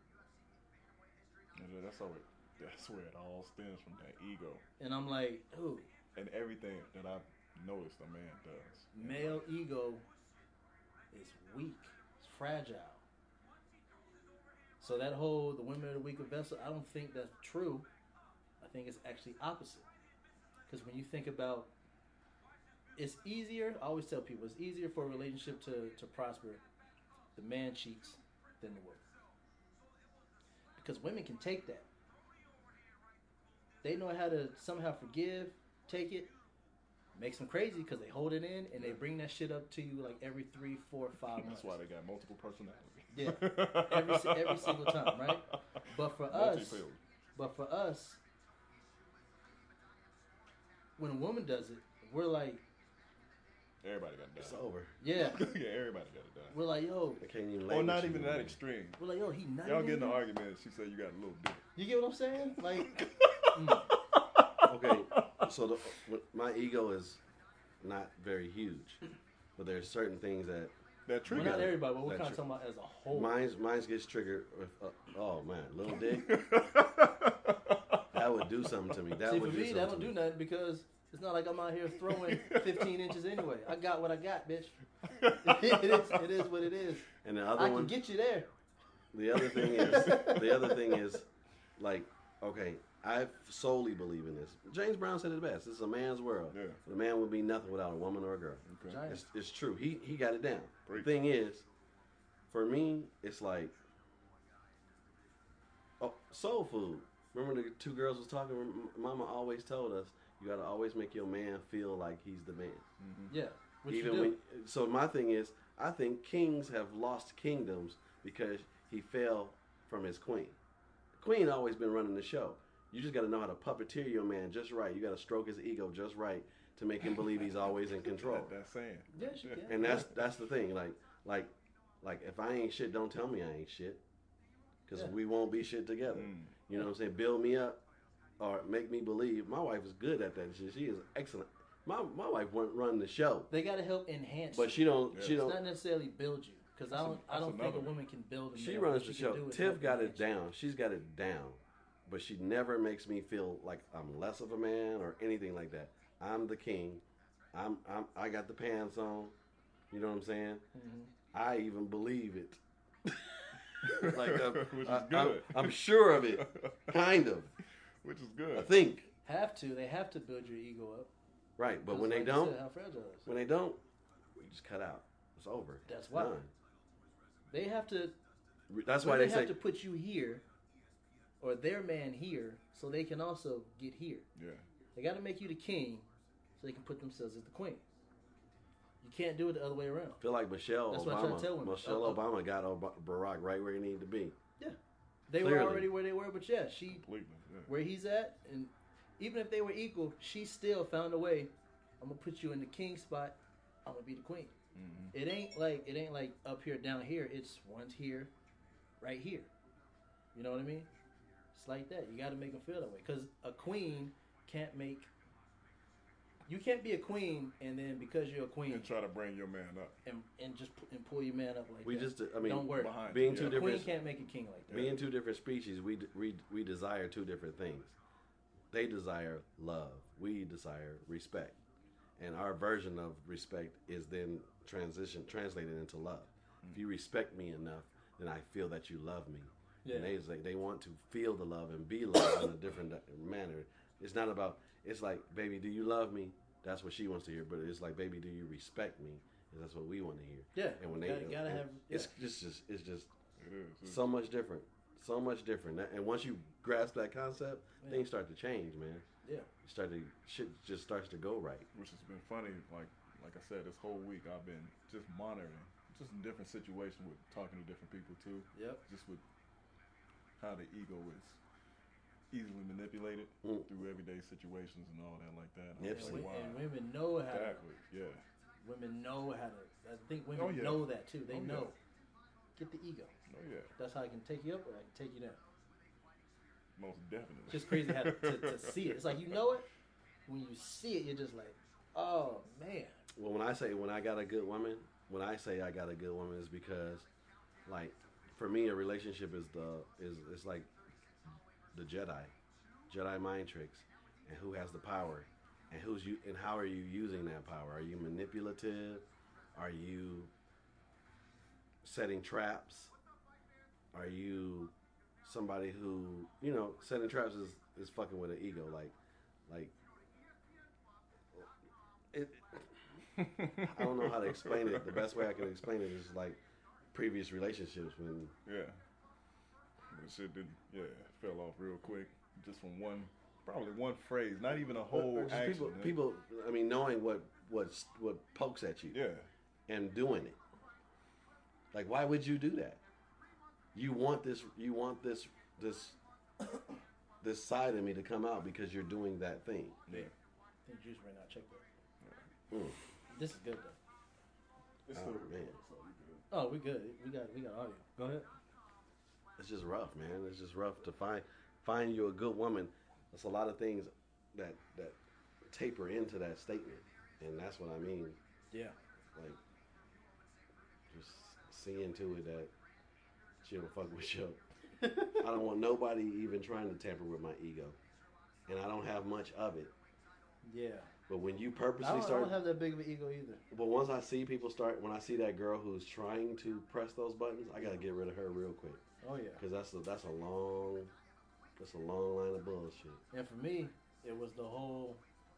That's where it all stems from, that ego. And I'm like, ooh. And everything that I've noticed a man does. Male ego is weak. It's fragile. So that whole the women are the weaker vessel, I don't think that's true. I think it's actually opposite. Because when you think about, it's easier. I always tell people it's easier for a relationship to prosper. The man cheats than the woman. Because women can take that. They know how to somehow forgive, take it, makes them crazy because they hold it in and they bring that shit up to you like every 3, 4, 5 months. That's why they got multiple personalities. Yeah, every single time, right? But for us, when a woman does it, we're like, everybody got it done. It's over. yeah, Yeah, everybody got it done. we're like, yo, I can't even. Or not even that extreme. we're like, yo, he not. Y'all get in even- an argument. She said you got a little dick. You get what I'm saying? Like, Okay, so my ego is not very huge, but there's certain things that That well, trigger. not everybody, but we're That kind of talking about as a whole. mine gets triggered with. Oh man, little dick. That would do something to me. That See, would for do me, something that don't to do me. nothing because it's not like I'm out here throwing 15 inches anyway. I got what I got, bitch. It is what it is. And the other I one, can get you there. the other thing is, like, okay, I solely believe in this. James Brown said it best. This is a man's world. Yeah. The man would be nothing without a woman or a girl. Okay. Giant. It's true. He got it down. Preach. The thing is, for me, it's like, soul food. Remember the two girls was talking? Mama always told us, you got to always make your man feel like he's the man. Yeah. What Even you do? when, so my thing is, I think kings have lost kingdoms because he fell from his queen. The queen always been running the show. You just got to know how to puppeteer your man just right. You got to stroke his ego just right to make him believe he's always in control. That's saying. Yes, you can. And that's the thing. Like if I ain't shit, don't tell me I ain't shit, because Yeah. we won't be shit together. You know what I'm saying? Build me up or make me believe. My wife is good at that shit. She is excellent. My wife won't run the show, They got to help enhance. but you. she don't. Yeah. She It's don't. not necessarily build you because I don't that's think a another- woman can build. A She man. runs What the she can show. do is Tiff help got it enhance you. down. She's got it down, but she never makes me feel like I'm less of a man or anything like that. I'm the king. I got the pants on. You know what I'm saying? I even believe it. Like Which is good. I'm sure of it, kind of. Which is good. I think They have to build your ego up. right, but 'Cause when they like you don't, said, how fragile it is. when they don't, we just cut out. It's over. That's It's why. done. They have to. That's why Women they have say to put you here, or their man here, so they can also get here. Yeah. They got to make you the king, so they can put themselves as the queen. You can't do it the other way around. I feel like Michelle That's what I try to tell Obama. women. Michelle Obama got Barack right where he needed to be. They were Clearly. already where they were, but yeah, she Completely. Yeah. where he's at, and even if they were equal, she still found a way. I'm gonna put you in the king spot. I'm gonna be the queen. Mm-hmm. It ain't like up here, down here. It's one's here, right here. You know what I mean? It's like that. You got to make them feel that way because a queen can't make. You can't be a queen and then because you're a queen And try to bring your man up. and just pull your man up like We that. just, I mean, Don't work. Behind. being Yeah. two A queen different, can't make a king like that. being two different species, we desire two different things. They desire love. We desire respect, and our version of respect is then translated into love. If you respect me enough, then I feel that you love me. Yeah. And they want to feel the love and be loved in a different manner. It's not about. It's like, baby, do you love me? That's what she wants to hear. But it's like, baby, do you respect me? And that's what we want to hear. Yeah. And when they gotta have. it's yeah. just It is. It's so much different. So much different. And once you grasp that concept, Yeah. things start to change, man. Yeah. Shit just starts to go right. Which has been funny. Like I said, this whole week I've been just monitoring, just in different situations with talking to different people too. Yep. Just with how the ego is easily manipulated Mm. through everyday situations and all that like that. I'm Yep. like, And, wow. and women know how. Exactly. Yeah. Women know how to. I think women Oh, yeah. know that too. They Oh, yeah. know. Get the ego. Oh yeah. That's how I can take you up or I can take you down. Most definitely. It's just crazy how to see it. It's like you know it. When you see it, you're just like, oh man. Well, when I say I got a good woman, when I say I got a good woman, is because, like, for me, a relationship is it's like the Jedi mind tricks, and who has the power, and and how are you using that power? Are you manipulative? Are you setting traps? are you somebody who, setting traps is fucking with an ego, like it. I don't know how to explain it. The best way I can explain it is like previous relationships when. Yeah. The shit didn't. Yeah, fell off real quick, just from probably one phrase, not even a whole action. People. I mean, knowing what pokes at you. Yeah. And doing it. Like, why would you do that? You want this side of me to come out because you're doing that thing. Yeah. I think juice right now. Check that. Mm. This is good though. It's oh, still man. Oh, we good. We got audio. Go ahead. It's just rough, man. It's just rough to find you a good woman. There's a lot of things that taper into that statement, and that's what I mean. Yeah. Like, just seeing to it that she don't fuck with you. I don't want nobody even trying to tamper with my ego, and I don't have much of it. Yeah. But when you purposely I don't have that big of an ego either. But once I see when I see that girl who's trying to press those buttons, I gotta get rid of her real quick. Oh yeah. Because that's a long line of bullshit. And for me, it was the whole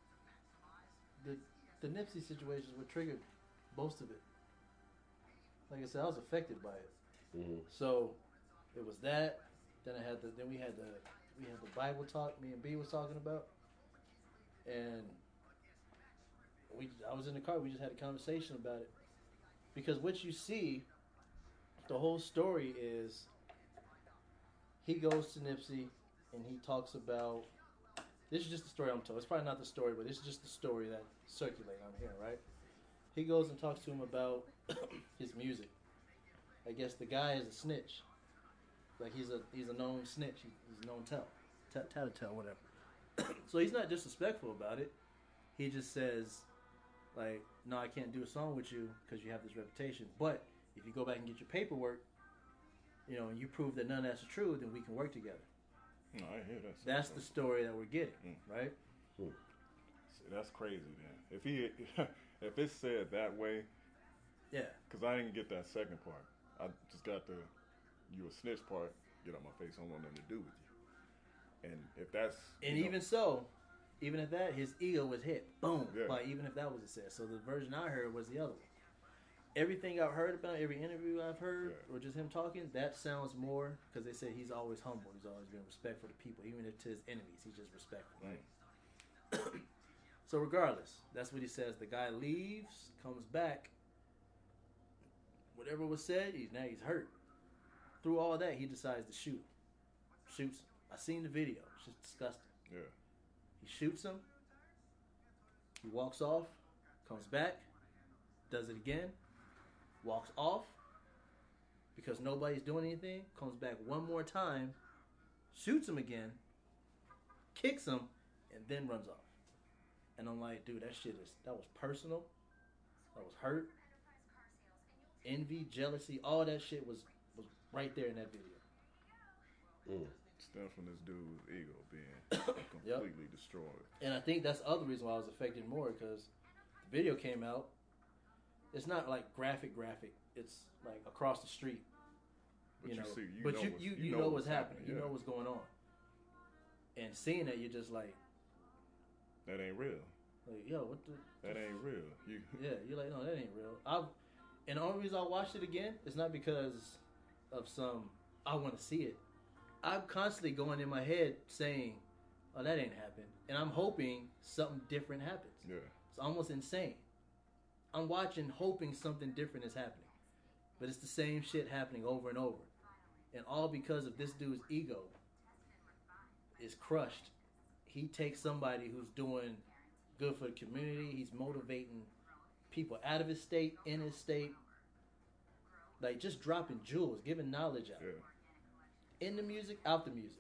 the Nipsey situations what triggered most of it. Like I said, I was affected by it. Mm-hmm. So it was that. Then we had the Bible talk. Me and B was talking about, and I was in the car. We just had a conversation about it because what you see, the whole story is he goes to Nipsey and he talks about. This is just the story I'm told. It's probably not the story, but this is just the story that circulates on here, right? He goes and talks to him about his music. I guess the guy is a snitch. Like he's a known snitch. He's a known tattletale, whatever. So he's not disrespectful about it. He just says, like, no, I can't do a song with you because you have this reputation. But if you go back and get your paperwork, and you prove that none of that's true, then we can work together. No, I hear that. That's the story that we're getting, right? Mm. See, that's crazy, then. If it's said that way, yeah. Because I didn't get that second part. I just got the you a snitch part. Get out my face. I don't want nothing to do with you. And if that's even so, even at that, his ego was hit. Boom. Yeah. Like even if that was said. So the version I heard was the other one. Everything I've heard about, every interview I've heard, or just him talking, that sounds more because they said he's always humble. He's always been respectful to people, even if to his enemies, he's just respectful. Right? So regardless, that's what he says. The guy leaves, comes back. Whatever was said, he's hurt. Through all that, he decides to shoot. Shoots. I seen the video. It's just disgusting. Yeah. He shoots him. He walks off. Comes back. Does it again. Walks off. Because nobody's doing anything. Comes back one more time. Shoots him again. Kicks him. And then runs off. And I'm like, dude, that was personal. That was hurt. Envy, jealousy, all that shit was right there in that video. Stem from this dude's ego being completely destroyed. And I think that's the other reason why I was affected more, because the video came out. It's not like graphic. It's like across the street. But you know what's happening. Yeah. You know what's going on. And seeing that, you're just like, that ain't real. Like, yo, what the? That ain't real. You're like, no, that ain't real. And the only reason I watched it again is not because of I want to see it. I'm constantly going in my head saying, oh, that ain't happened. And I'm hoping something different happens. Yeah. It's almost insane. I'm watching hoping something different is happening. But it's the same shit happening over and over. And all because of this dude's ego is crushed. He takes somebody who's doing good for the community. He's motivating people out of his state, in his state. Like, just dropping jewels, giving knowledge out. Yeah. In the music, out the music.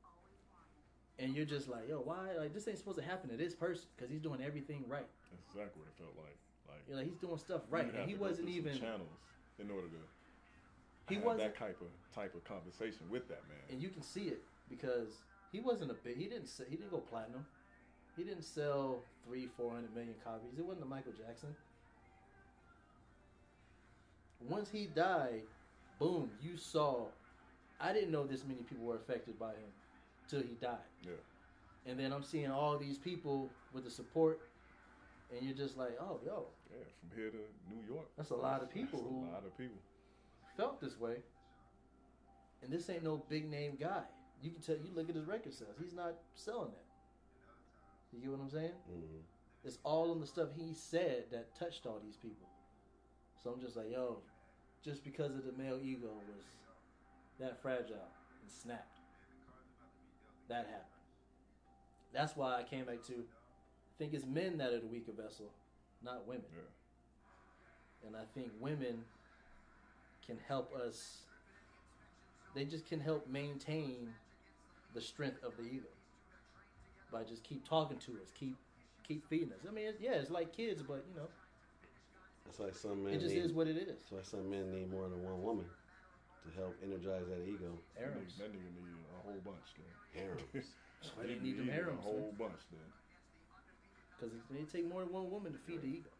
And you're just like, yo, why? Like, this ain't supposed to happen to this person because he's doing everything right. That's exactly what it felt like. You're like, he's doing stuff right. And he wasn't even... channels in order to have that type of conversation with that man. And you can see it because he wasn't a big... He didn't go platinum. He didn't sell 300-400 million copies. It wasn't a Michael Jackson. Once he died, boom, you saw I didn't know this many people were affected by him till he died. Yeah. And then I'm seeing all these people with the support, and you're just like, oh, yo. Yeah, from here to New York. That's a lot of people who felt this way. And this ain't no big name guy. You can tell, you look at his record sales. He's not selling that. You get what I'm saying? Mm-hmm. It's all on the stuff he said that touched all these people. So I'm just like, yo, just because of the male ego was that fragile and snapped. That happened. That's why I came back to, I think it's men that are the weaker vessel, not women. Yeah. And I think women can help us. They just can help maintain the strength of the ego by just keep talking to us, keep feeding us. I mean, it's like kids, but you know, it's like some men. It just is what it is. It's like some men need more than one woman to help energize that ego. Harems. That nigga need a whole bunch, then. Harems. Why they need them harems? A whole bunch, then. Because they take more than one woman to feed the ego.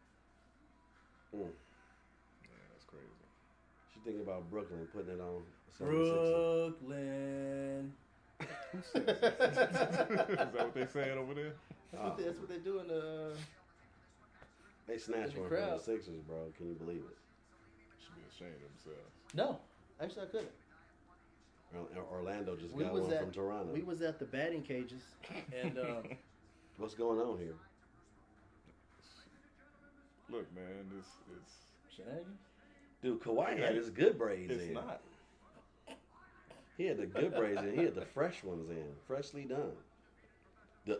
Yeah, that's crazy. You think about Brooklyn putting it on. Brooklyn. Is that what they saying over there? That's what they do in the. They snatched one from the Sixers, bro. Can you believe it? Should be ashamed of themselves. No, actually I couldn't. Orlando just got one from Toronto. We was at the batting cages, and what's going on here? Look, man, it's shenanigans. Dude, Kawhi had his good braids in. It's not. He had the good braids in. He had the fresh ones in, freshly done. The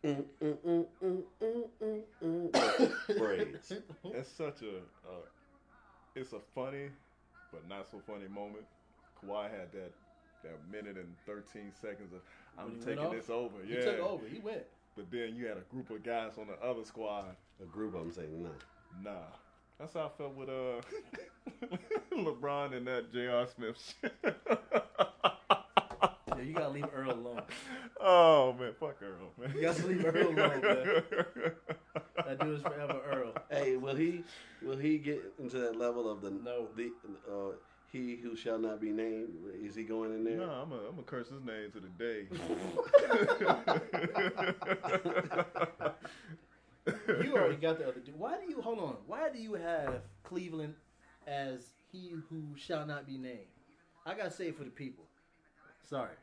braids. It's such it's a funny, but not so funny moment. Kawhi had that minute and 13 seconds of I'm taking this over. Yeah, he took over. He went. But then you had a group of guys on the other squad. A group of them saying nah. That's how I felt with LeBron and that J.R. Smith shit. Yeah, you gotta leave Earl alone. Oh man, fuck Earl, man. You gotta leave Earl alone, man. That dude is forever Earl. Hey, will he get into that level of the he who shall not be named? Is he going in there? No, I'm gonna curse his name to the day. You already got the other dude. Why do you have Cleveland as he who shall not be named? I gotta say it for the people. Sorry.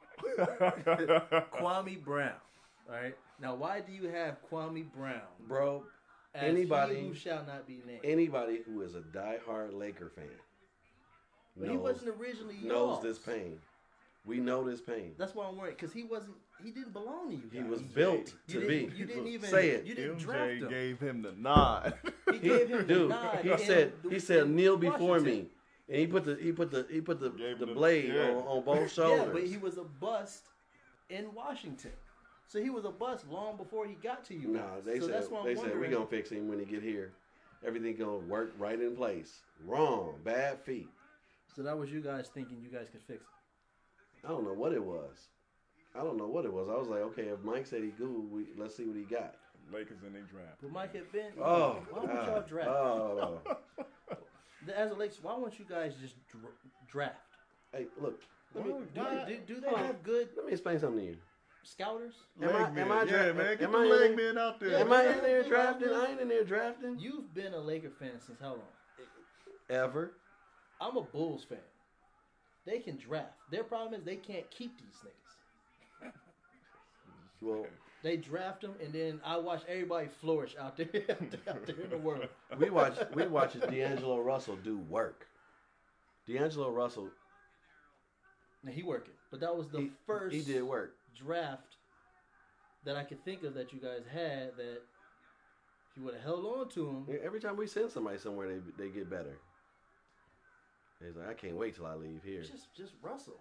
Kwame Brown. All right. Now, why do you have Kwame Brown, bro? As anybody he who shall not be named. Anybody who is a diehard Laker fan, but he wasn't originally knows this pain. We know this pain. That's why I'm worried because he didn't belong to you guys. He was built to be. You didn't even say it. You didn't MJ draft him. Gave him the nod. He gave him the nod. He said kneel before me. And he put the blade on both shoulders. Yeah, but he was a bust in Washington. So he was a bust long before he got to you. Nah, they said we're gonna fix him when he get here. Everything gonna work right in place. Wrong, bad feet. So that was you guys thinking you guys could fix it. I don't know what it was. I was like, okay, if Mike said he good, let's see what he got. Lakers in their draft. But Mike had been. Why won't y'all draft? Oh. As a Lakers, why won't you guys just draft? Hey, look. Do they have good? Let me explain something to you. Scouters? Am I get the leg men out there. Am I in there drafting? I ain't in there drafting. You've been a Laker fan since how long? Ever. I'm a Bulls fan. They can draft. Their problem is they can't keep these niggas. Well, they draft them, and then I watch everybody flourish out there in the world. We watch D'Angelo Russell do work. D'Angelo Russell. Now he working, but that was the first. He did work. Draft that I could think of that you guys had that if you would have held on to him. Every time we send somebody somewhere, they get better. He's like, I can't wait till I leave here. Just Russell.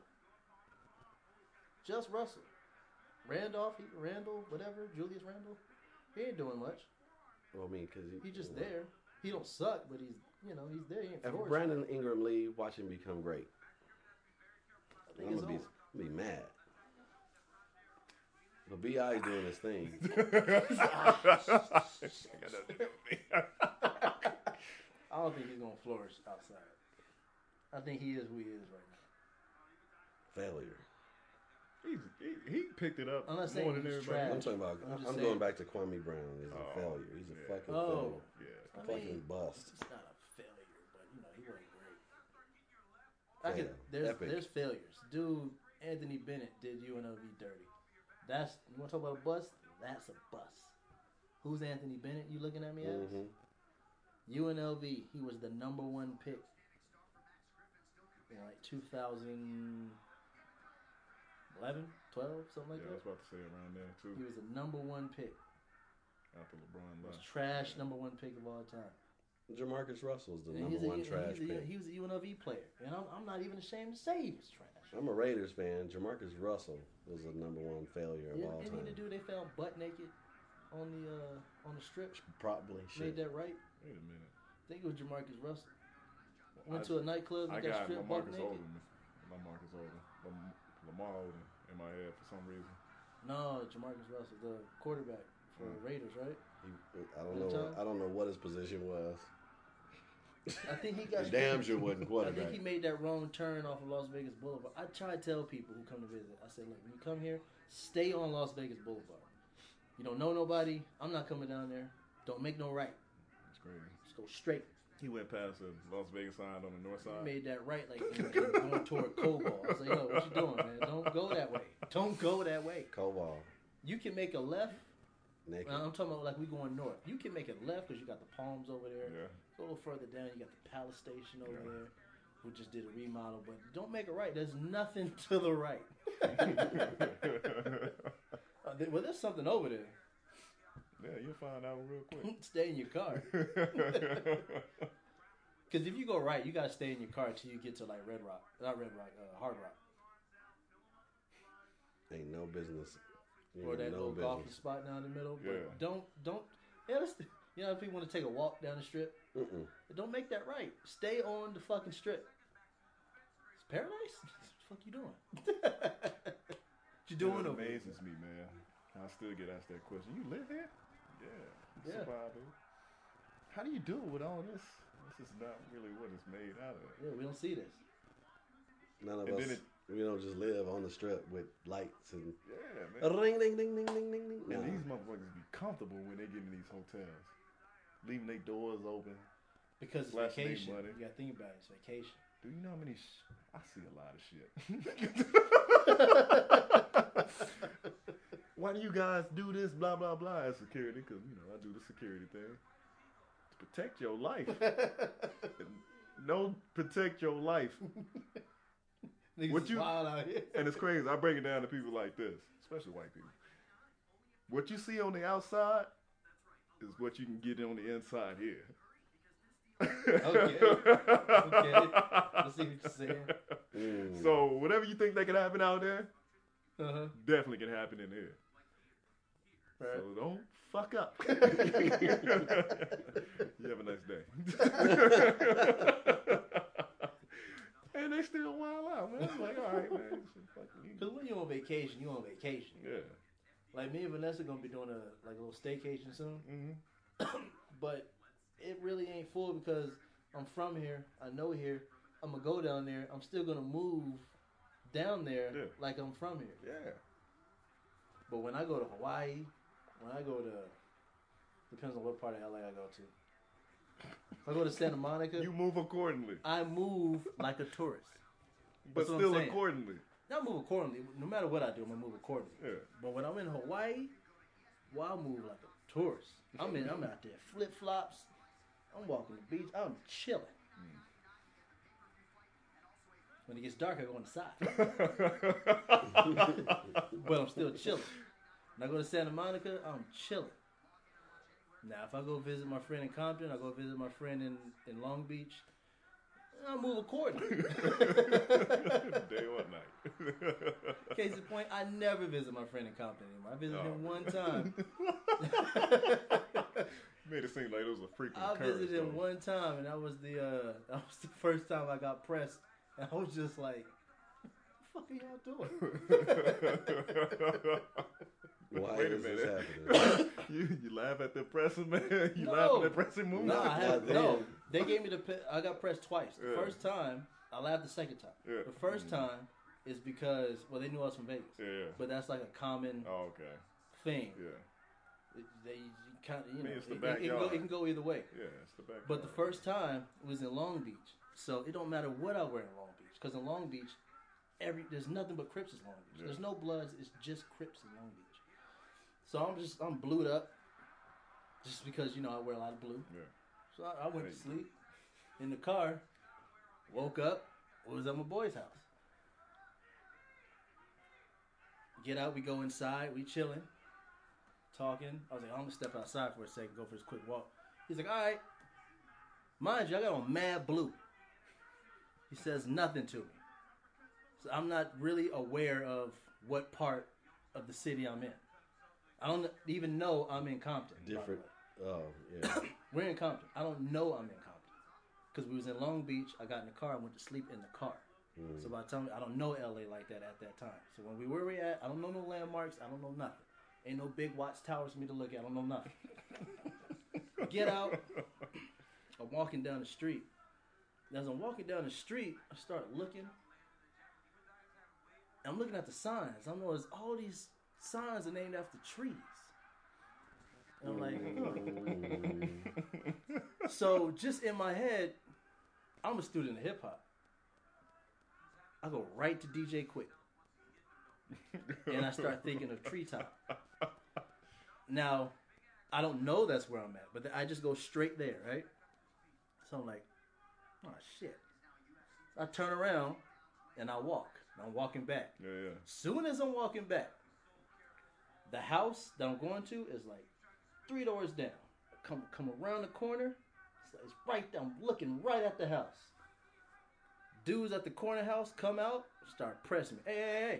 Just Russell. Randall, whatever, Julius Randle. He ain't doing much. Well, I mean, because he's just there. He don't suck, but he's there. He ain't if Brandon Ingram leave, watch him become great. I'm gonna be mad. But B.I. doing his thing. I don't think he's gonna flourish outside. I think he is who he is right Failure. He picked it up I'm not more saying than he's everybody. trash. I'm talking about. I'm going back to Kwame Brown. He's a failure. He's a fucking failure. Yeah. Fucking bust. It's not a failure, but he wasn't great. There's failures. Dude, Anthony Bennett did UNLV dirty. You want to talk about a bust? That's a bust. Who's Anthony Bennett? You looking at me as? UNLV. He was the number 1 pick in like 2011, 12, something like that. I was about to say around there too. He was the number 1 pick. After LeBron left. Trash number 1 pick of all time. Jamarcus Russell's the number 1 trash pick. He was a UNLV player, and I'm not even ashamed to say he was trash. I'm a Raiders fan. Jamarcus Russell was the number 1 failure of all time. Isn't he the dude they found butt naked on the strip? Probably. Made that right? Wait a minute. I think it was Jamarcus Russell. Went to a nightclub and got stripped butt naked. Lamarcus Odom. Lamar Odom in my head for some reason. No, Jamarcus Russell, the quarterback for the Raiders, right? I don't know what his position was. I think he got. Damn sure wasn't quarterback. I think he made that wrong turn off of Las Vegas Boulevard. I try to tell people who come to visit. I say, look, when you come here, stay on Las Vegas Boulevard. You don't know nobody. I'm not coming down there. Don't make no right. That's crazy. Just go straight. He went past the Las Vegas sign on the north side. He made that right, like going toward Cobalt. I was like, yo, what you doing, man? Don't go that way. Don't go that way. Cobalt. You can make a left. Naked. I'm talking about like we going north. You can make a left because you got the Palms over there. Yeah. Go a little further down, you got the Palace Station over there. We just did a remodel, but don't make a right. There's nothing to the right. Well, there's something over there. Yeah, you'll find out real quick. Stay in your car. Because if you go right, you got to stay in your car until you get to like Hard Rock. Ain't no business. Or that little golfing spot down the middle. Yeah. But don't. Yeah, you know, if people want to take a walk down the strip, don't make that right. Stay on the fucking strip. It's paradise? What the fuck you doing? What you doing over there? It amazes me, man. I still get asked that question. You live here? Yeah. Survival. How do you do it with all this? This is not really what it's made out of. Yeah, we don't see this. None of us. We don't just live on the strip with lights and man. Ring, ding, ding, ding, ding, ding, ding. And these motherfuckers be comfortable when they get in these hotels, leaving their doors open. Because it's vacation. You got to think about it. It's vacation. Do you know how many? I see a lot of shit. Why do you guys do this? Blah blah blah. As security, because I do the security thing to protect your life. No, protect your life. Niggas is wild out here. And it's crazy. I break it down to people like this, especially white people. What you see on the outside is what you can get on the inside here. Okay. Let's see what you're saying. So whatever you think that can happen out there, definitely can happen in here. Right. So don't fuck up. You have a nice day. And they still wild out, man. It's like, all right, man. Because when you're on vacation, you're on vacation. Yeah. Like me and Vanessa gonna be doing a little staycation soon. Mm-hmm. But it really ain't full because I'm from here. I know here. I'm gonna go down there. I'm still gonna move down there like I'm from here. Yeah. But when I go to Hawaii, depends on what part of LA I go to. If I go to Santa Monica, you move accordingly. I move like a tourist. But still accordingly. Not move accordingly. No matter what I do, I'm gonna move accordingly. Yeah. But when I'm in Hawaii, I'll move like a tourist. I'm out there flip flops. I'm walking the beach. I'm chilling. When it gets dark, I go inside. But I'm still chilling. When I go to Santa Monica, I'm chilling. Now, if I go visit my friend in Compton, I go visit my friend in Long Beach, I'll move accordingly. Day or night. Case in point, I never visit my friend in Compton anymore. I visited him one time. Made it seem like it was a frequent occurrence. I visited him though. One time, and that was the first time I got pressed. And I was just like, what the fuck are y'all doing? Why is this happening? You laugh at the pressing man? You laugh at the pressing movie? No, they gave me I got pressed twice. The first time, I laughed the second time. Yeah. The first time, is because, well, they knew I was from Vegas. Yeah. But that's like a common thing. Yeah. They kind of, you know, it's the backyard. It can go either way. Yeah, it's the backyard. But the first time was in Long Beach. So it don't matter what I wear in Long Beach. Because in Long Beach, there's nothing but Crips in Long Beach. Yeah. There's no Bloods. It's just Crips in Long Beach. So I'm blued up. Just because, you know, I wear a lot of blue. Yeah. So I went to sleep in the car. Woke up. Was at my boy's house. Get out. We go inside. We chilling. Talking. I was like, I'm going to step outside for a second. Go for this quick walk. He's like, all right. Mind you, I got on mad blue. He says nothing to me. So I'm not really aware of what part of the city I'm in. I don't even know I'm in Compton. Different. Oh, yeah. We're in Compton. I don't know I'm in Compton. Because we was in Long Beach. I got in the car. I went to sleep in the car. So by the time, I don't know LA like that at that time. So when we were at, I don't know no landmarks. I don't know nothing. Ain't no big watchtowers for me to look at. I don't know nothing. Get out. I'm walking down the street. And as I'm walking down the street, I start looking. I'm looking at the signs. I notice all these signs are named after trees. And I'm like, so just in my head, I'm a student of hip hop. I go right to DJ Quick. And I start thinking of Treetop. Now, I don't know that's where I'm at, but I just go straight there, right? So I'm like, oh shit. I turn around and I walk. And I'm walking back. Yeah. Soon as I'm walking back, the house that I'm going to is like 3 doors down. Come around the corner. It's right there. I'm looking right at the house. Dudes at the corner house come out, start pressing me. Hey.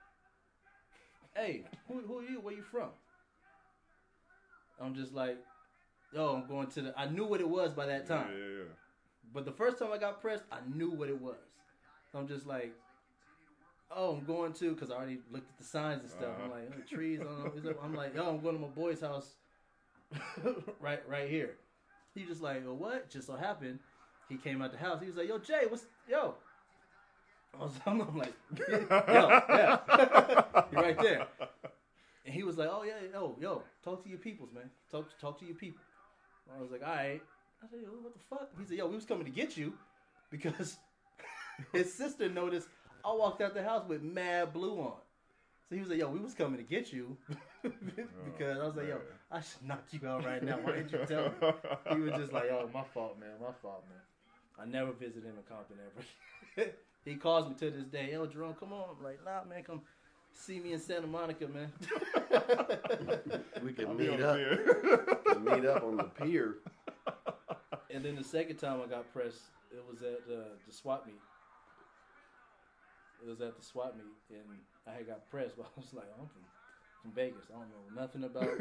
Hey, who are you? Where you from? I'm just like, yo, I'm going to I knew what it was by that time. Yeah. But the first time I got pressed, I knew what it was. So I'm just like, oh, I'm going to, because I already looked at the signs and stuff. I'm like, oh, trees. I don't know. I'm like, yo, I'm going to my boy's house right here. He just like, oh, what? Just so happened, he came out the house. He was like, yo, Jay, yo? I'm like, yo, yeah. You're right there. And he was like, oh, yeah, yo, talk to your peoples, man. Talk to your people. I was like, all right. I said, yo, what the fuck? He said, yo, we was coming to get you because his sister noticed I walked out the house with mad blue on. So he was like, yo, we was coming to get you because I was like, yo, I should knock you out right now. Why didn't you tell me? He was just like, oh, my fault, man. I never visited him in Compton ever. He calls me to this day, yo, Jerome, come on. I'm like, nah, man, come see me in Santa Monica, man. We can meet up on the pier. And then the second time I got pressed, it was at the swap meet. It was at the swap meet, and I had got pressed, but I was like, I'm from Vegas. I don't know nothing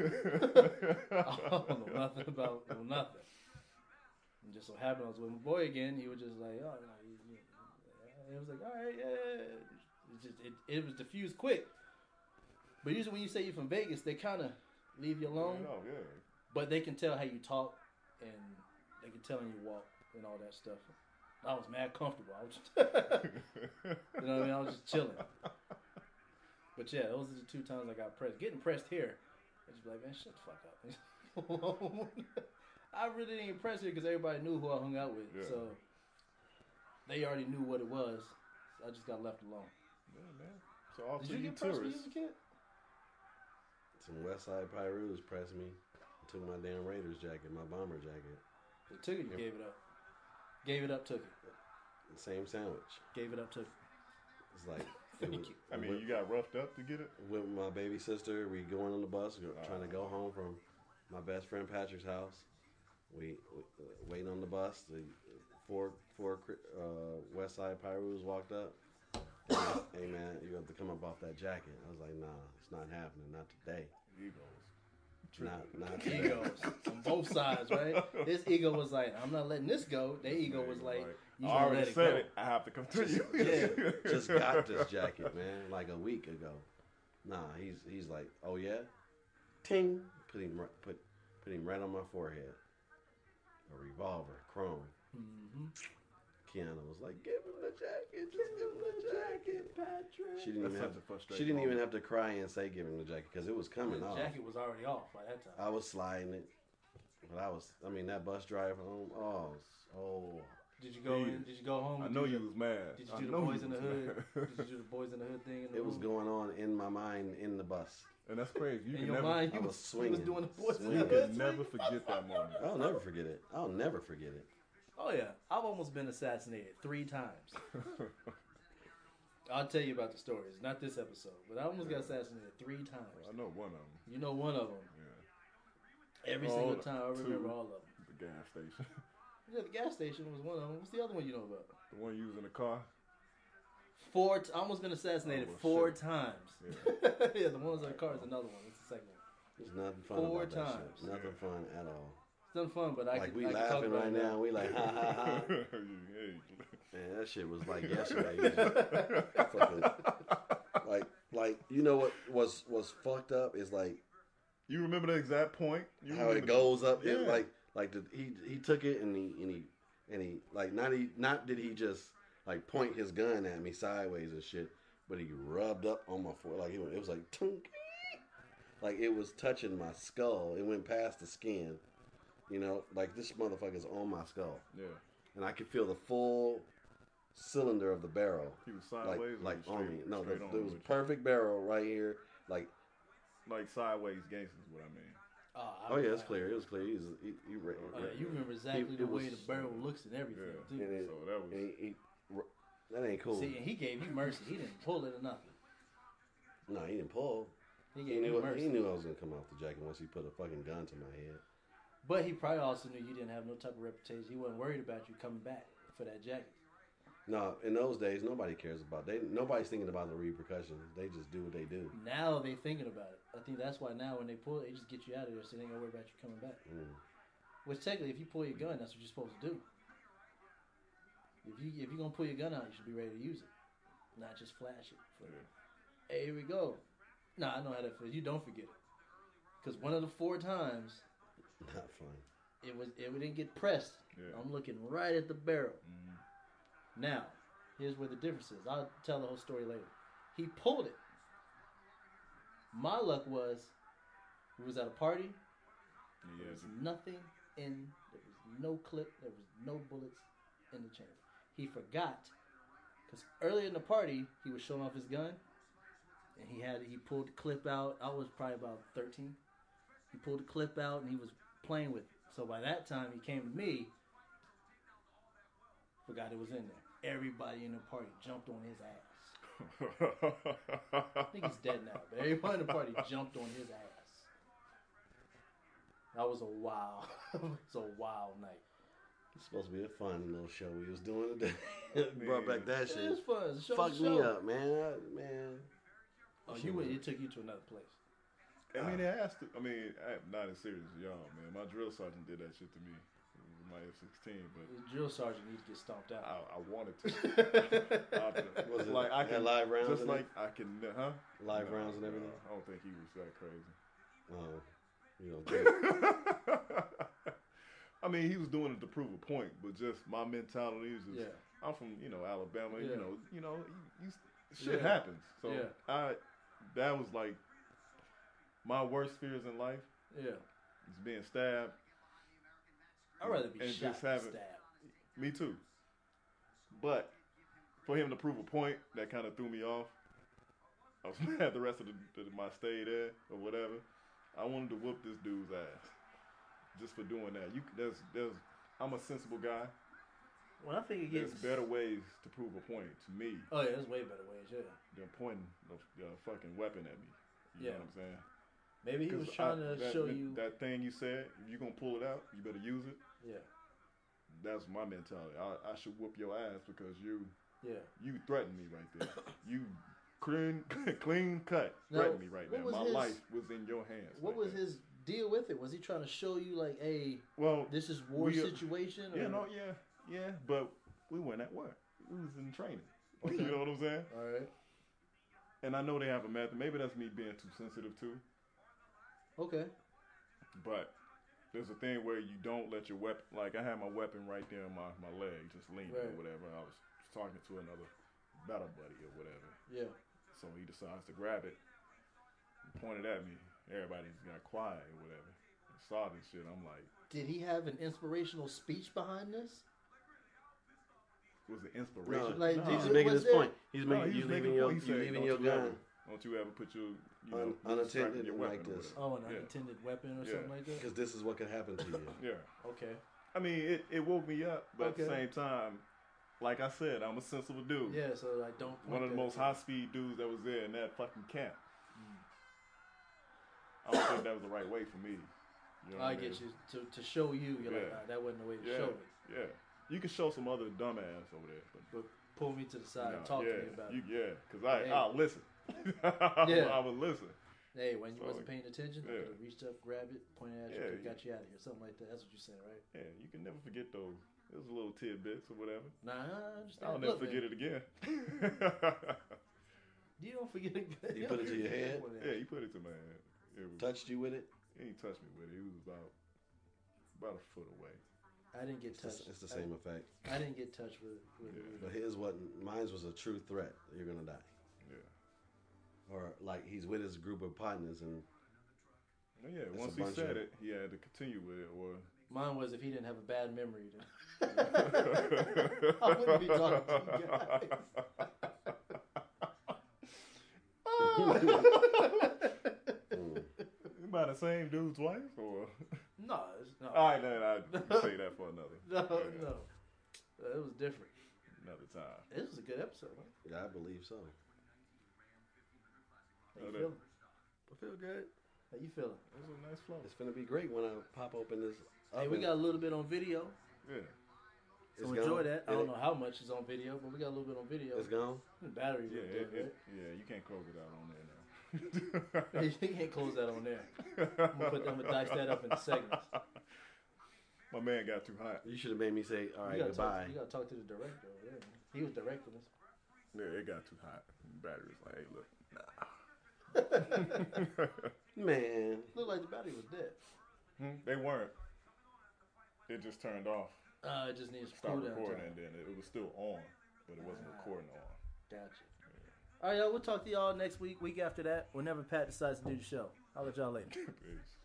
about nothing. And just so happened I was with my boy again. He was just like, oh, no, it was like, all right, yeah. It was diffused quick. But usually when you say you're from Vegas, they kind of leave you alone. Yeah. But they can tell how you talk, and they can tell when you walk and all that stuff. I was mad comfortable. I was just, you know what I mean? I was just chilling. But yeah, those are the 2 times I got pressed. Getting pressed here, I just be like, man, shut the fuck up. I really didn't press here because everybody knew who I hung out with. Yeah. So they already knew what it was. So I just got left alone. Yeah, man. So off Did to you you get pressed when you tourists. was a kid? Some Westside Pyrus pressed me. Took my damn Raiders jacket, my bomber jacket. They took it, you gave it up. Gave it up, took it. The same sandwich. Gave it up, took it. It's like, Thank you. I mean, you got roughed up to get it? With my baby sister, we going on the bus, trying to go home from my best friend Patrick's house. We waiting on the bus. The four Westside Pyrus walked up. Hey man, you have to come up off that jacket. I was like, nah, it's not happening, not today. Egos. Not today. Egos on both sides, right? His ego was like, I'm not letting this go. Their ego was like, you I already let it said go. it. I have to come to you. Yeah. Just got this jacket, man, like a week ago. Nah, he's like, oh yeah, ting, put him right on my forehead. A revolver, chrome. Mm-hmm. Kiana was like, "Give him the jacket, just give him the jacket, Patrick." She didn't even have to cry and say, "Give him the jacket," because it was coming off. The jacket was already off by that time. I was sliding it, but that bus drive home. Did you go in? Did you go home? I know you was mad. Did you do the Boys in the Hood? Did you do the Boys in the Hood thing? It was going on in my mind in the bus. And that's crazy. You in your mind, you was doing the Boys in the Hood. You can never forget that moment. I'll never forget it. I'll never forget it. Oh yeah, I've almost been assassinated 3 times. I'll tell you about the stories. Not this episode, but I almost got assassinated 3 times. I know one of them. You know one of them. Yeah. Every single time, I remember all of them. The gas station. Yeah, the gas station was one of them. What's the other one you know about? The one you was in the car? I almost been assassinated 4 times. Yeah. Yeah, the ones in the car is another one. It's the second one. There's nothing fun 4 about times. that shit. Nothing fun at all. It's nothing fun, but I we laughing right now. We like, ha ha ha. Man, that shit was like yesterday. Fucking, like you know what was fucked up is like. You remember the exact point? How it goes up? Yeah. He took it and he like not did he just like point his gun at me sideways and shit, but he rubbed up on my forehead like it was like tunk, like it was touching my skull. It went past the skin, you know, like this motherfucker's on my skull. Yeah. And I could feel the full cylinder of the barrel. He was sideways, like on me. No, there was a perfect barrel right here, like sideways gangsters. What I mean. Oh yeah, it's clear. It was clear. You remember exactly the way the barrel looks and everything. Yeah. Too. So that was. That ain't cool. See, and he gave you mercy. He didn't pull it or nothing. No, he didn't pull. He knew I was gonna come off the jacket once he put a fucking gun to my head. But he probably also knew you didn't have no type of reputation. He wasn't worried about you coming back for that jacket. No, in those days, nobody cares about. Nobody's thinking about the repercussions. They just do what they do. Now they thinking about it. I think that's why now when they pull it, they just get you out of there, so they ain't gonna worry about you coming back. Which technically, if you pull your gun, that's what you're supposed to do. If you're gonna pull your gun out, you should be ready to use it, not just flash it. Hey, here we go. Nah, I know how that feels. You don't forget it, because one of the 4 times, not fun. It didn't get pressed. Yeah. I'm looking right at the barrel. Now, here's where the difference is. I'll tell the whole story later. He pulled it. My luck was, we was at a party. There was nothing there was no clip, there was no bullets in the chamber. He forgot, because earlier in the party, he was showing off his gun, and he pulled the clip out. I was probably about 13. He pulled the clip out, and he was playing with it. So by that time, he came to me, forgot it was in there. Everybody in the party jumped on his ass. I think he's dead now, but everybody in the party jumped on his ass. That was a wild night. It's supposed to be a fun little show we was doing today. Brought back that shit. It was fun. Fucked me up, man. Oh, it took you to another place. I mean, it has to. I mean, I'm not as serious as y'all, man. My drill sergeant did that shit to me. My F-16, but the drill sergeant needs to get stomped out. I wanted to. Was it like I can live rounds? Just like I can, live rounds and everything. I don't think he was that crazy. Oh, you know. I mean, he was doing it to prove a point, but just my mentality is just. Yeah. I'm from Alabama. Yeah. You shit happens. So that was like my worst fears in life. Yeah. Is being stabbed. I'd rather be shot than stabbed. Me too. But for him to prove a point, that kind of threw me off. I was mad the rest of my stay there or whatever. I wanted to whoop this dude's ass just for doing that. I'm a sensible guy. Well, I think there's better ways to prove a point to me. Oh yeah, there's way better ways. Yeah. Than pointing the fucking weapon at me. You know what I'm saying? Maybe he was trying to show you that thing you said. If you're gonna pull it out, you better use it. Yeah. That's my mentality. I should whoop your ass because you threatened me right there. You clean cut threatened me right now. My life was in your hands. What was his deal with it? Was he trying to show you like, hey, this is war situation? Or? Yeah. But we weren't at work. We was in training. You know what I'm saying? All right. And I know they have a method. Maybe that's me being too sensitive too. Okay. But there's a thing where you don't let your weapon, like I had my weapon right there on my leg, just leaning Right. or whatever. I was talking to another battle buddy or whatever. Yeah. So he decides to grab it and point it at me. Everybody just got quiet or whatever. I saw this shit. I'm like, Did he have an inspirational speech behind this? was it inspiration? No, Like, he's was making his there- point. He's making you leaving your gun. Don't you ever put your Unattended strapping your like weapon or this. whatever. Oh, an unintended weapon or Yeah. something like that? Because this is what could happen to you. Yeah. Okay. I mean, it woke me up, but at the Okay. same time, like I said, I'm a sensible dude. Yeah, so I don't. One of the most high-speed dudes that was there in that fucking camp. I don't think that was the right way for me. You know I what get mean? you. To show you, you're like, Yeah. nah, that wasn't the way to Yeah, show it. yeah. You can show some other dumbass over there, but Pull me to the side and no, talk yeah, to me about it. yeah, because Hey. I'll listen. Yeah. I would listen. Hey, when you So, wasn't paying attention, I yeah. could have reached up, grabbed it, pointed at you, Yeah, got you out of here. Something like that. That's what you're saying, right? Yeah, you can never forget those. Those little tidbits or whatever. Nah, I understand. I'll never Look, forget man, it again. You don't forget it. You put it to your head? Yeah, he put it to my head. It was, Touched you with it? he didn't touch me with it. He was about a foot away. I didn't get touched. It's the same effect. I didn't get touched with But his wasn't. Mine was a true threat. You're gonna die. Yeah. Or like he's with his group of partners and Oh, yeah, It's once a he bunch said of- it, he had to continue with it, or Mine was if he didn't have a bad memory. Then I wouldn't be talking to you guys. You by the same dude's wife, or No, no. all right, then I say that for another. No, yeah, no. It was different. another time. This was a good episode, man. yeah, I believe so. How you Okay. feeling? I feel good. How you feeling? It was a nice flow. It's gonna be great when I pop open this. Hey, we oven. got a little bit on video, Yeah. so It's enjoy gone? that. I don't know how much is on video, but we got a little bit on video. It's gone. The battery Yeah, look good, yeah, you can't close it out on there right? You can't close that on there. I'm gonna dice that up into segments. My man got too hot. You should have made me say, "All right, You gotta goodbye." you gotta talk to the director over there. Man. He was directing us. Yeah, it got too hot. The battery was like, hey, look. Man, Looked like the battery was dead. They weren't. It just turned off. It just needs Stopped cool down recording, time. and then it was still on, but it wasn't recording on. Gotcha. All right, y'all. We'll talk to y'all next week, week after that, whenever Pat decides to do the show. I'll let y'all later. Peace.